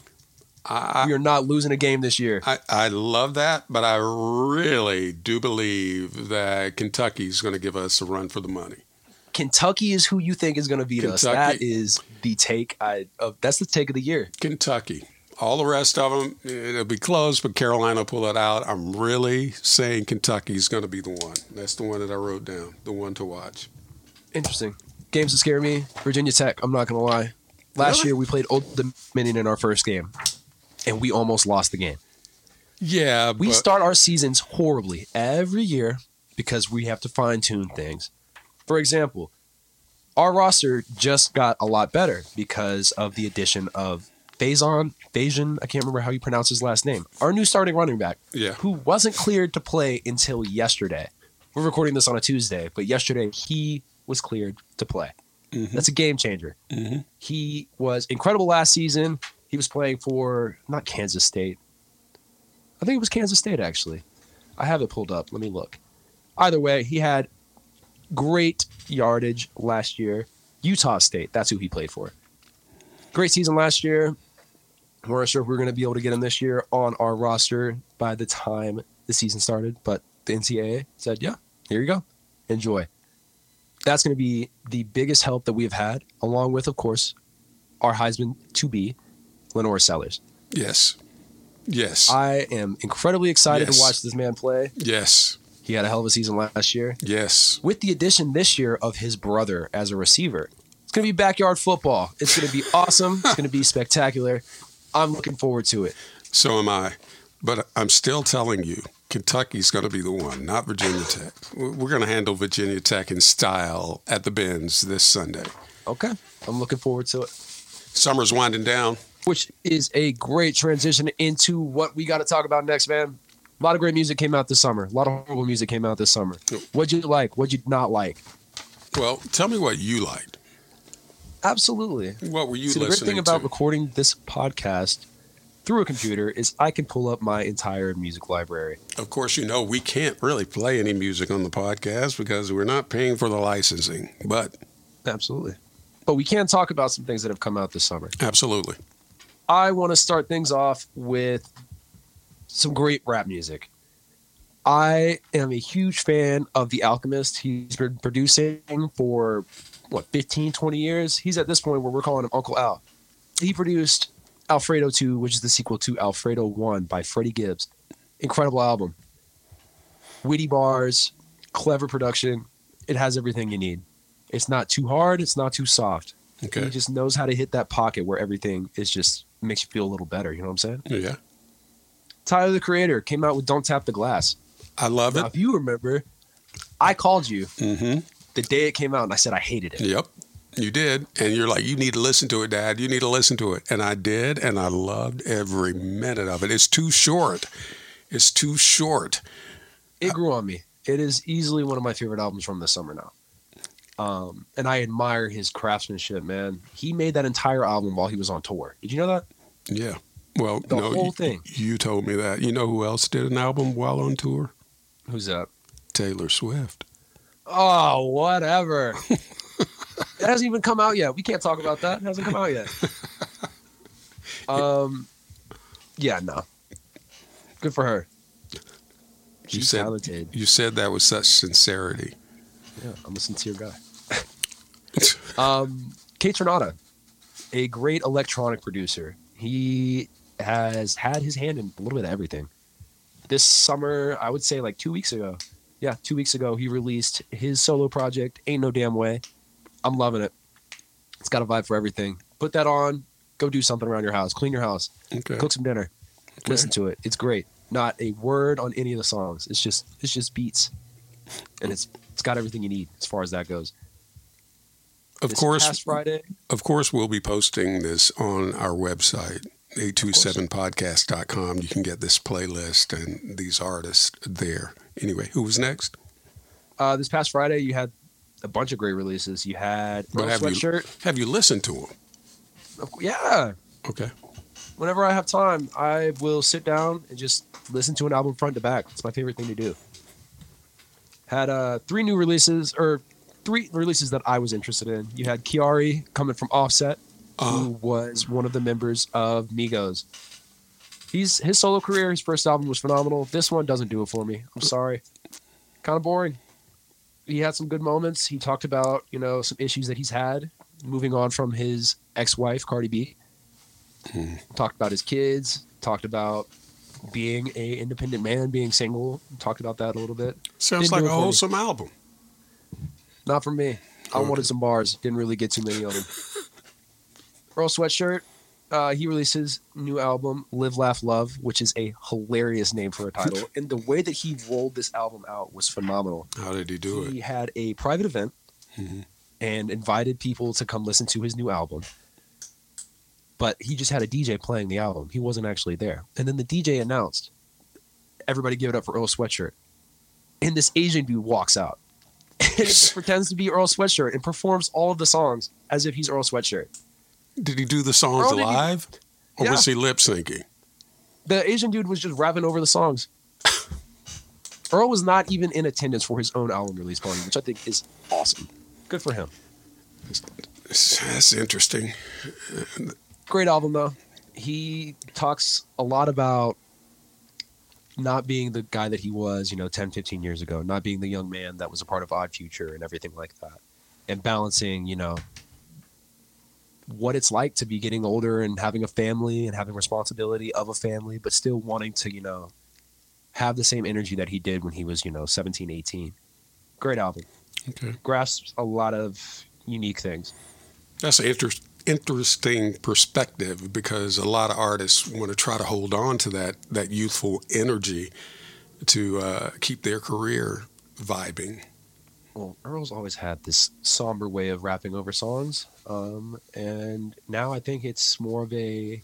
I, we are not losing a game this year. I, I love that, but I really do believe that Kentucky's going to give us a run for the money. Kentucky is who you think is going to beat Kentucky, us. That is the take. I uh, that's the take of the year. Kentucky. All the rest of them, it'll be close, but Carolina will pull it out. I'm really saying Kentucky's going to be the one. That's the one that I wrote down, the one to watch. Interesting. Games that scare me, Virginia Tech, I'm not going to lie. Last really? year, we played Old Dominion in our first game, and we almost lost the game. Yeah, We but... start our seasons horribly every year because we have to fine-tune things. For example, our roster just got a lot better because of the addition of Faison, Faison, I can't remember how you pronounce his last name, our new starting running back, yeah. who wasn't cleared to play until yesterday. We're recording this on a Tuesday, but yesterday he was cleared to play. Mm-hmm. That's a game changer. Mm-hmm. He was incredible last season. He was playing for, not Kansas State. I think it was Kansas State, actually. I have it pulled up. Let me look. Either way, he had great yardage last year. Utah State, that's who he played for. Great season last year. We weren't sure if we were going to be able to get him this year on our roster by the time the season started, but the N C double A said, yeah, here you go. Enjoy. That's going to be the biggest help that we've had, along with, of course, our Heisman to be, Lenore Sellers. Yes. Yes. I am incredibly excited yes. to watch this man play. Yes. He had a hell of a season last year. Yes. With the addition this year of his brother as a receiver, it's going to be backyard football. It's going to be awesome. It's going to be spectacular. I'm looking forward to it. So am I. But I'm still telling you, Kentucky's going to be the one, not Virginia Tech. We're going to handle Virginia Tech in style at the Benz this Sunday. Okay. I'm looking forward to it. Summer's winding down. Which is a great transition into what we got to talk about next, man. A lot of great music came out this summer. A lot of horrible music came out this summer. What'd you like? What'd you not like? Well, tell me what you liked. Absolutely. What were you See, listening to? the great thing about recording this podcast through a computer is I can pull up my entire music library. Of course, you know, we can't really play any music on the podcast because we're not paying for the licensing, but... Absolutely. But we can talk about some things that have come out this summer. Absolutely. I want to start things off with some great rap music. I am a huge fan of The Alchemist. He's been producing for, what, fifteen, twenty years? He's at this point where we're calling him Uncle Al. He produced Alfredo two, which is the sequel to Alfredo one by Freddie Gibbs. Incredible album. Witty bars, clever production. It has everything you need. It's not too hard. It's not too soft. Okay. He just knows how to hit that pocket where everything is just makes you feel a little better. You know what I'm saying? Yeah. Tyler, the Creator, came out with Don't Tap the Glass. I love Now, it. if you remember, I called you Mm-hmm. the day it came out, and I said I hated it. Yep. You did. And you're like, you need to listen to it, Dad. You need to listen to it. And I did. And I loved every minute of it. It's too short. It's too short. It grew on me. It is easily one of my favorite albums from this summer now. Um, and I admire his craftsmanship, man. He made that entire album while he was on tour. Did you know that? Yeah. Well, The no, whole you, thing. you told me that. You know who else did an album while on tour? Who's that? Taylor Swift. Oh, whatever. It hasn't even come out yet. We can't talk about that. It hasn't come out yet. Um, yeah, no. Good for her. You She's said, talented. you said that with such sincerity. Yeah, I'm a sincere guy. um, Kate Tornada, a great electronic producer. He has had his hand in a little bit of everything. This summer, I would say like two weeks ago. Yeah, two weeks ago, he released his solo project, Ain't No Damn Way. I'm loving it. It's got a vibe for everything. Put that on, go do something around your house. Clean your house. Okay. Cook some dinner. Okay. Listen to it. It's great. Not a word on any of the songs. It's just it's just beats. And it's it's got everything you need as far as that goes. Of This course, past Friday. of course, we'll be posting this on our website, eight two seven podcast dot com. You can get this playlist and these artists there. Anyway, who was next? Uh, this past Friday, you had a bunch of great releases. You had But Earl have you- Sweatshirt. Have you listened to them? Of cou- Yeah. Okay. Whenever I have time, I will sit down and just listen to an album front to back. It's my favorite thing to do. Had uh, three new releases, or three releases that I was interested in. You had Kiari coming from Offset, Uh, who was one of the members of Migos. He's his solo career, his first album was phenomenal. This one doesn't do it for me. I'm sorry. Kind of boring. He had some good moments. He talked about, you know, some issues that he's had moving on from his ex-wife, Cardi B. Hmm. Talked about his kids. Talked about being a independent man, being single. Talked about that a little bit. sounds Didn't like do a it for me. wholesome album. Not for me. I Okay. wanted some bars. Didn't really get too many of them. Earl Sweatshirt. Uh, he released his new album, Live, Laugh, Love, which is a hilarious name for a title. And the way that he rolled this album out was phenomenal. How did he do He it? had a private event Mhm. and invited people to come listen to his new album. But he just had a D J playing the album. He wasn't actually there. And then the D J announced, everybody give it up for Earl Sweatshirt. And this Asian dude walks out and just pretends to be Earl Sweatshirt and performs all of the songs as if he's Earl Sweatshirt. Did he do the songs Earl, did he- live? Or Yeah. was he lip syncing? The Asian dude was just rapping over the songs. Earl was not even in attendance for his own album release party, which I think is awesome. Good for him. That's interesting. Great album though. He talks a lot about not being the guy that he was, you know, ten, fifteen years ago, not being the young man that was a part of Odd Future and everything like that. And balancing, you know, what it's like to be getting older and having a family and having responsibility of a family, but still wanting to, you know, have the same energy that he did when he was, you know, seventeen, eighteen. Great album. Okay. Grasps a lot of unique things. That's an inter- interesting perspective because a lot of artists want to try to hold on to that, that youthful energy to uh, keep their career vibing. Well, Earl's always had this somber way of rapping over songs. Um, and now I think it's more of a,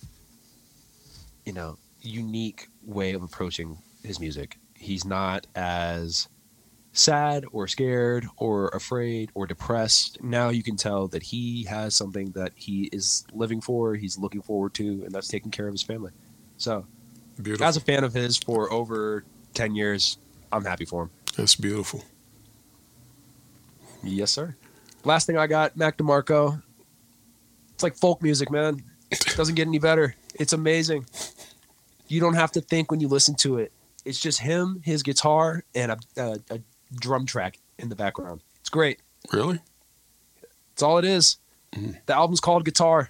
you know, unique way of approaching his music. He's not as sad or scared or afraid or depressed. Now you can tell that he has something that he is living for, he's looking forward to, and that's taking care of his family. So, Beautiful. as a fan of his for over ten years, I'm happy for him. That's beautiful. Yes, sir. Last thing I got, Mac DeMarco. It's like folk music, man. It doesn't get any better. It's amazing. You don't have to think when you listen to it. It's just him, his guitar, and a, a, a drum track in the background. It's great. Really? That's all it is. Mhm. The album's called Guitar.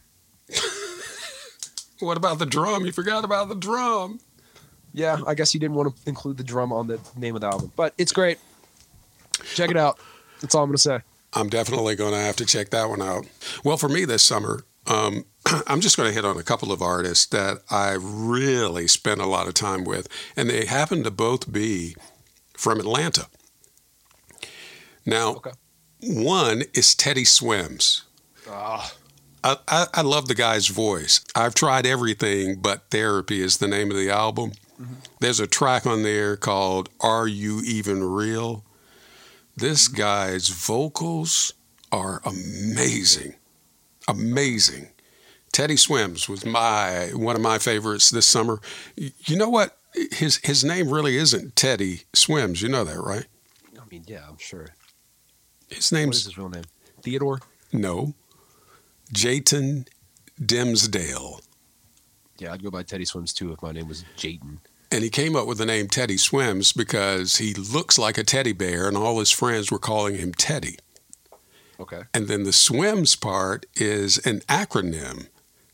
What about the drum? You forgot about the drum. Yeah, I guess you didn't want to include the drum on the name of the album, but it's great. Check it out. That's all I'm going to say. I'm definitely going to have to check that one out. Well, for me this summer, um, I'm just going to hit on a couple of artists that I really spent a lot of time with, and they happen to both be from Atlanta. Now, Okay. one is Teddy Swims. Ah, I, I, I love the guy's voice. I've tried everything, but Therapy is the name of the album. Mm-hmm. There's a track on there called Are You Even Real? This mm-hmm. guy's vocals are amazing. Amazing. Teddy Swims was my one of my favorites this summer. You know what? His his name really isn't Teddy Swims. You know that, right? I mean, yeah, I'm sure. His name's... What is his real name? Theodore? No. Jayton Dimsdale. Yeah, I'd go by Teddy Swims too if my name was Jayton. And he came up with the name Teddy Swims because he looks like a teddy bear and all his friends were calling him Teddy. Okay. And then the Swims part is an acronym.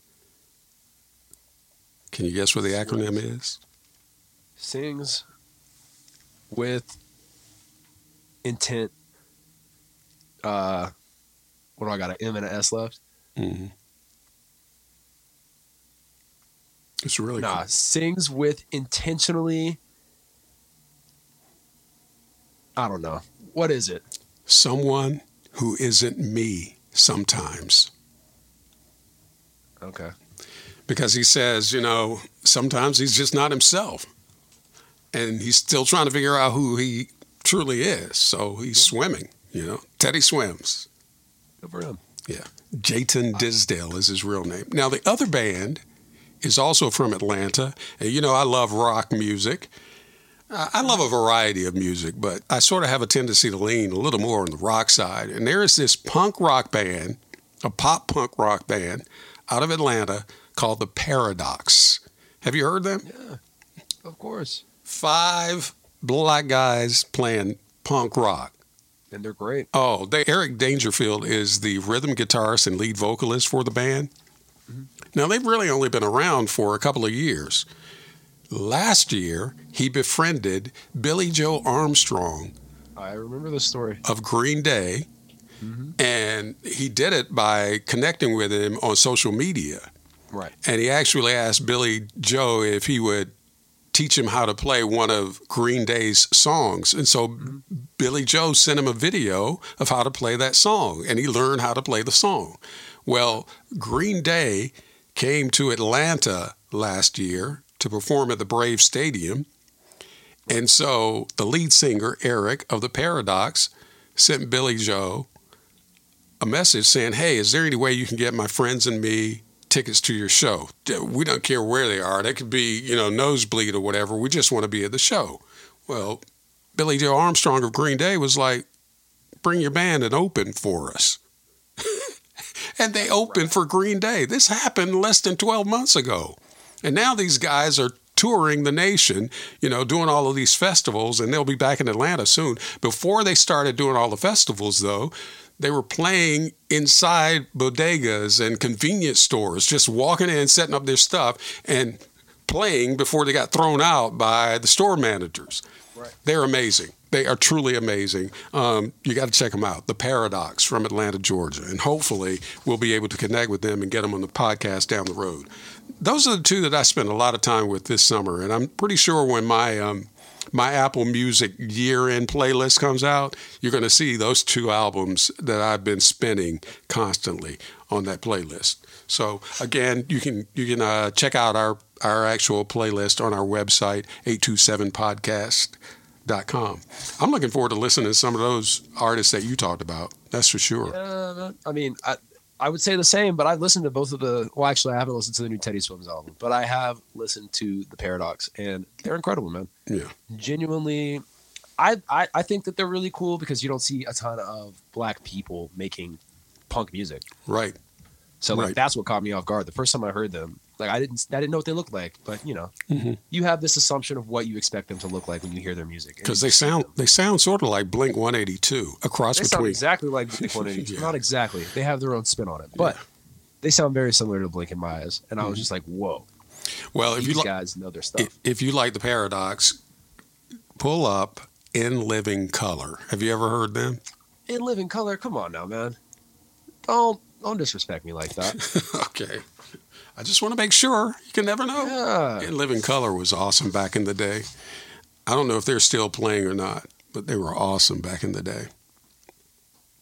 Can you guess what the acronym is? Sings with intent. Uh, what do I got? An M and an S left? Mm-hmm. It's really nah. cool. Sings with intentionally. I don't know. What is it? Someone who isn't me sometimes. Okay. Because he says, you know, sometimes he's just not himself. And he's still trying to figure out who he truly is. So he's yeah. swimming, you know. Teddy Swims. Good for him. Yeah. Jayton Disdale is his real name. Now, the other band is also from Atlanta. And, you know, I love rock music. I love a variety of music, but I sort of have a tendency to lean a little more on the rock side. And there is this punk rock band, a pop punk rock band out of Atlanta called The Paradox. Have you heard them? Yeah, of course. Five black guys playing punk rock. And they're great. Oh, they, Eric Dangerfield is the rhythm guitarist and lead vocalist for the band. Mm-hmm. Now, they've really only been around for a couple of years. Last year, he befriended Billie Joe Armstrong. I remember the story. Of Green Day. Mm-hmm. And he did it by connecting with him on social media. Right. And he actually asked Billie Joe if he would teach him how to play one of Green Day's songs. And so mm-hmm. Billie Joe sent him a video of how to play that song, and he learned how to play the song. Well, Green Day came to Atlanta last year to perform at the Brave Stadium. And so the lead singer, Eric, of The Paradox, sent Billie Joe a message saying, hey, is there any way you can get my friends and me tickets to your show? We don't care where they are. They could be, you know, nosebleed or whatever. We just want to be at the show. Well, Billie Joe Armstrong of Green Day was like, bring your band and open for us. And they opened for Green Day. This happened less than twelve months ago. And now these guys are touring the nation, you know, doing all of these festivals, and they'll be back in Atlanta soon. Before they started doing all the festivals, though, they were playing inside bodegas and convenience stores, just walking in, setting up their stuff, and playing before they got thrown out by the store managers. Right. They're amazing. They are truly amazing. Um, you got to check them out. The Paradox from Atlanta, Georgia. And hopefully we'll be able to connect with them and get them on the podcast down the road. Those are the two that I spent a lot of time with this summer. And I'm pretty sure when my um, my Apple Music year-end playlist comes out, you're going to see those two albums that I've been spinning constantly on that playlist. So again, you can you can uh, check out our, our actual playlist on our website, eight two seven podcast dot com. I'm looking forward to listening to some of those artists that you talked about. That's for sure. Yeah, I mean, I, I would say the same, but I've listened to both of the, well, actually, I haven't listened to the new Teddy Swims album, but I have listened to The Paradox, and they're incredible, man. Yeah. Genuinely, I, I, I think that they're really cool because you don't see a ton of black people making punk music. Right. So like right. that's what caught me off guard. The first time I heard them, like I didn't I didn't know what they looked like, but you know, mm-hmm. you have this assumption of what you expect them to look like when you hear their music. Because they sound they sound sort of like Blink one eighty-two, a cross they between. Sound exactly like Blink one eighty-two. Yeah. Not exactly. They have their own spin on it, but yeah. they sound very similar to Blink in my eyes. And I was mm-hmm. just like, whoa. Well, if these you li- guys know their stuff. If, if you like The Paradox, pull up In Living Color. Have you ever heard them? In Living Color? Come on now, man. Don't don't disrespect me like that. Okay. I just want to make sure. You can never know. Yeah. In Living Color was awesome back in the day. I don't know if they're still playing or not, but they were awesome back in the day.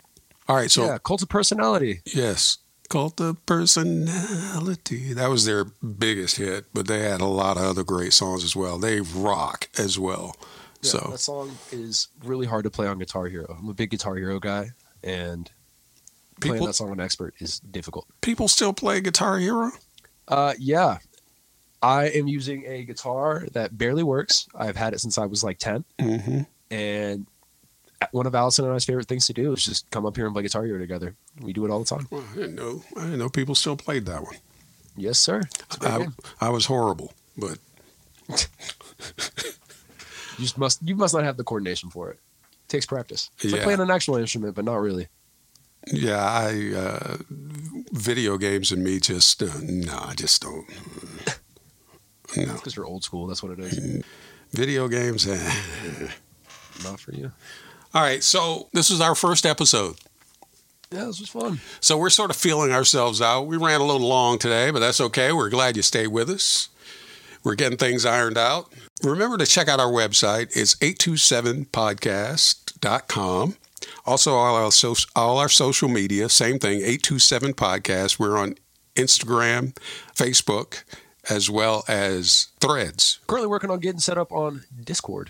All right, so yeah, Cult of Personality. yes, Cult of Personality. That was their biggest hit, but they had a lot of other great songs as well. They rock as well. Yeah, so that song is really hard to play on Guitar Hero. I'm a big Guitar Hero guy, and playing People- that song on Expert is difficult. people still play Guitar Hero? Uh, yeah, I am using a guitar that barely works. I've had it since I was like ten, Mm-hmm. and one of Allison and I's favorite things to do is just come up here and play Guitar Hero together. We do it all the time. Well, I didn't know. I didn't know people still played that one. Yes, sir. It's a great I, game. I was horrible, but You just must you must not have the coordination for it. It takes practice. It's like Yeah. playing an actual instrument, but not really. yeah, I uh, video games and me just uh, no, I just don't. No, Because you're old school. That's what it is. video games. Eh. Not for you. All right, so this is our first episode. Yeah, this was fun. So we're sort of feeling ourselves out. We ran a little long today, but that's okay. We're glad you stayed with us. We're getting things ironed out. Remember to check out our website. It's eight two seven podcast dot com. Also, all our, so- all our social media, same thing, eight two seven podcast. We're on Instagram, Facebook, as well as Threads. Currently working on getting set up on Discord.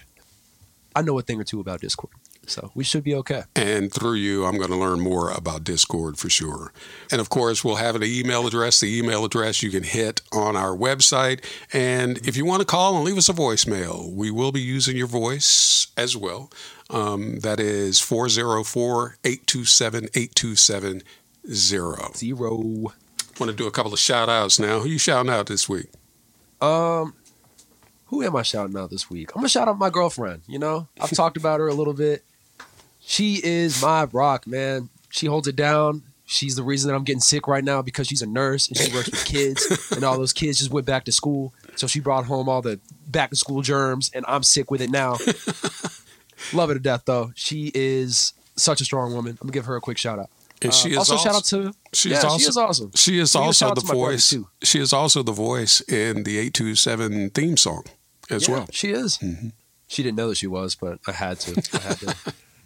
I know a thing or two about Discord, so we should be okay. And through you, I'm going to learn more about Discord for sure. And of course, we'll have an email address. The email address you can hit on our website. And if you want to call and leave us a voicemail, we will be using your voice as well. Um, that is four oh four, eight two seven, eight two seven zero. Zero. Want to do a couple of shout outs now. Who you shouting out this week? Um, who am I shouting out this week? I'm gonna shout out my girlfriend. You know, I've talked about her a little bit. She is my rock, man. She holds it down. She's the reason that I'm getting sick right now because she's a nurse and she works with kids, and all those kids just went back to school. So she brought home all the back to school germs, and I'm sick with it now. Love her to death, though. She is such a strong woman. I'm gonna give her a quick shout out. And she Uh, is also, also, shout out to she yeah, is also she is awesome. She is Give a also shout out the to my brother, voice. too. She is also the voice in the eight two seven theme song as Yeah, well. she is. Mhm. She didn't know that she was, but I had to. I had to.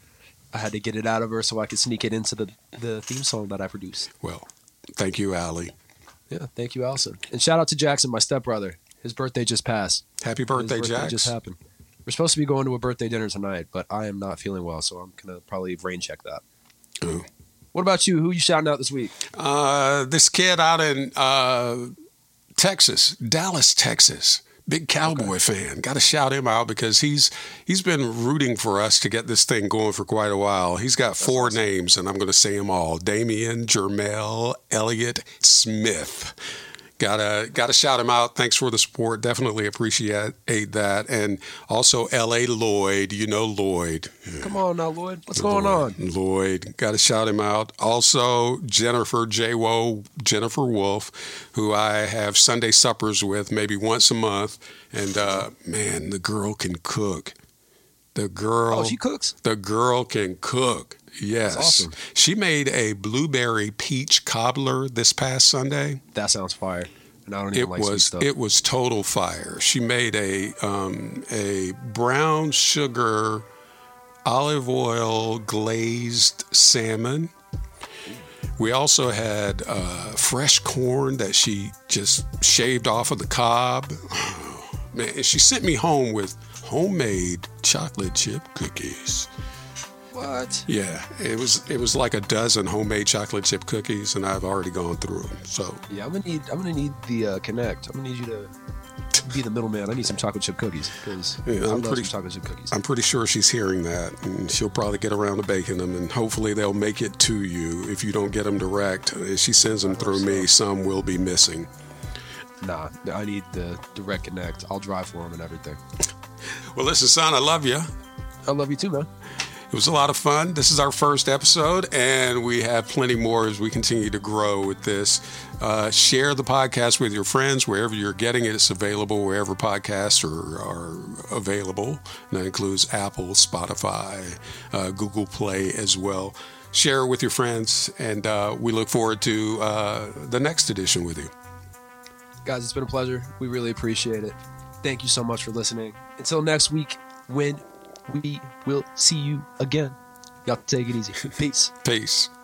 I had to get it out of her so I could sneak it into the the theme song that I produced. Well, thank you, Allie. Yeah, thank you, Allison. And shout out to Jackson, my stepbrother. His birthday just passed. Happy His birthday, Jax. just happened. We're supposed to be going to a birthday dinner tonight, but I am not feeling well, so I'm gonna probably rain check that. Oh. What about you? Who you shouting out this week? Uh, this kid out in uh, Texas, Dallas, Texas, big Cowboy fan. Got to shout him out because he's he's been rooting for us to get this thing going for quite a while. He's got four awesome. names, and I'm going to say them all: Damian, Jermel, Elliott, Smith. Gotta gotta shout him out. Thanks for the support. Definitely appreciate that. And also L A Lloyd. You know Lloyd. Come on now, Lloyd. What's going on? Lloyd, Lloyd. Got to shout him out. Also Jennifer J. Wo, Jennifer Wolf, who I have Sunday suppers with maybe once a month. And uh, man, the girl can cook. The girl. Oh, she cooks? The girl can cook. Yes. That's awesome. She made a blueberry peach cobbler this past Sunday. That sounds fire. And I don't even It like sweet was stuff. it was total fire. She made a um, a brown sugar olive oil glazed salmon. We also had uh, fresh corn that she just shaved off of the cob. Man, and she sent me home with homemade chocolate chip cookies. What? Yeah, it was it was like a dozen homemade chocolate chip cookies, and I've already gone through them. So Yeah, I'm gonna need. I'm gonna need the uh, connect. I'm gonna need you to be the middleman. I need some chocolate chip cookies because Yeah, I I'm love pretty- some chocolate chip cookies. I'm pretty sure she's hearing that, and she'll probably get around to baking them, and hopefully they'll make it to you. If you don't get them direct, if she sends them through me, some will be missing. Nah, I need the direct connect. I'll drive for them and everything. Well, listen, son, I love you. I love you too, man. It was a lot of fun. This is our first episode, and we have plenty more as we continue to grow with this. Uh, share the podcast with your friends wherever you're getting it. It's available wherever podcasts are, are available. And that includes Apple, Spotify, uh, Google Play as well. Share it with your friends, and uh, we look forward to uh, the next edition with you. Guys, it's been a pleasure. We really appreciate it. Thank you so much for listening. Until next week, when we will see you again. Y'all take it easy. Peace. Peace.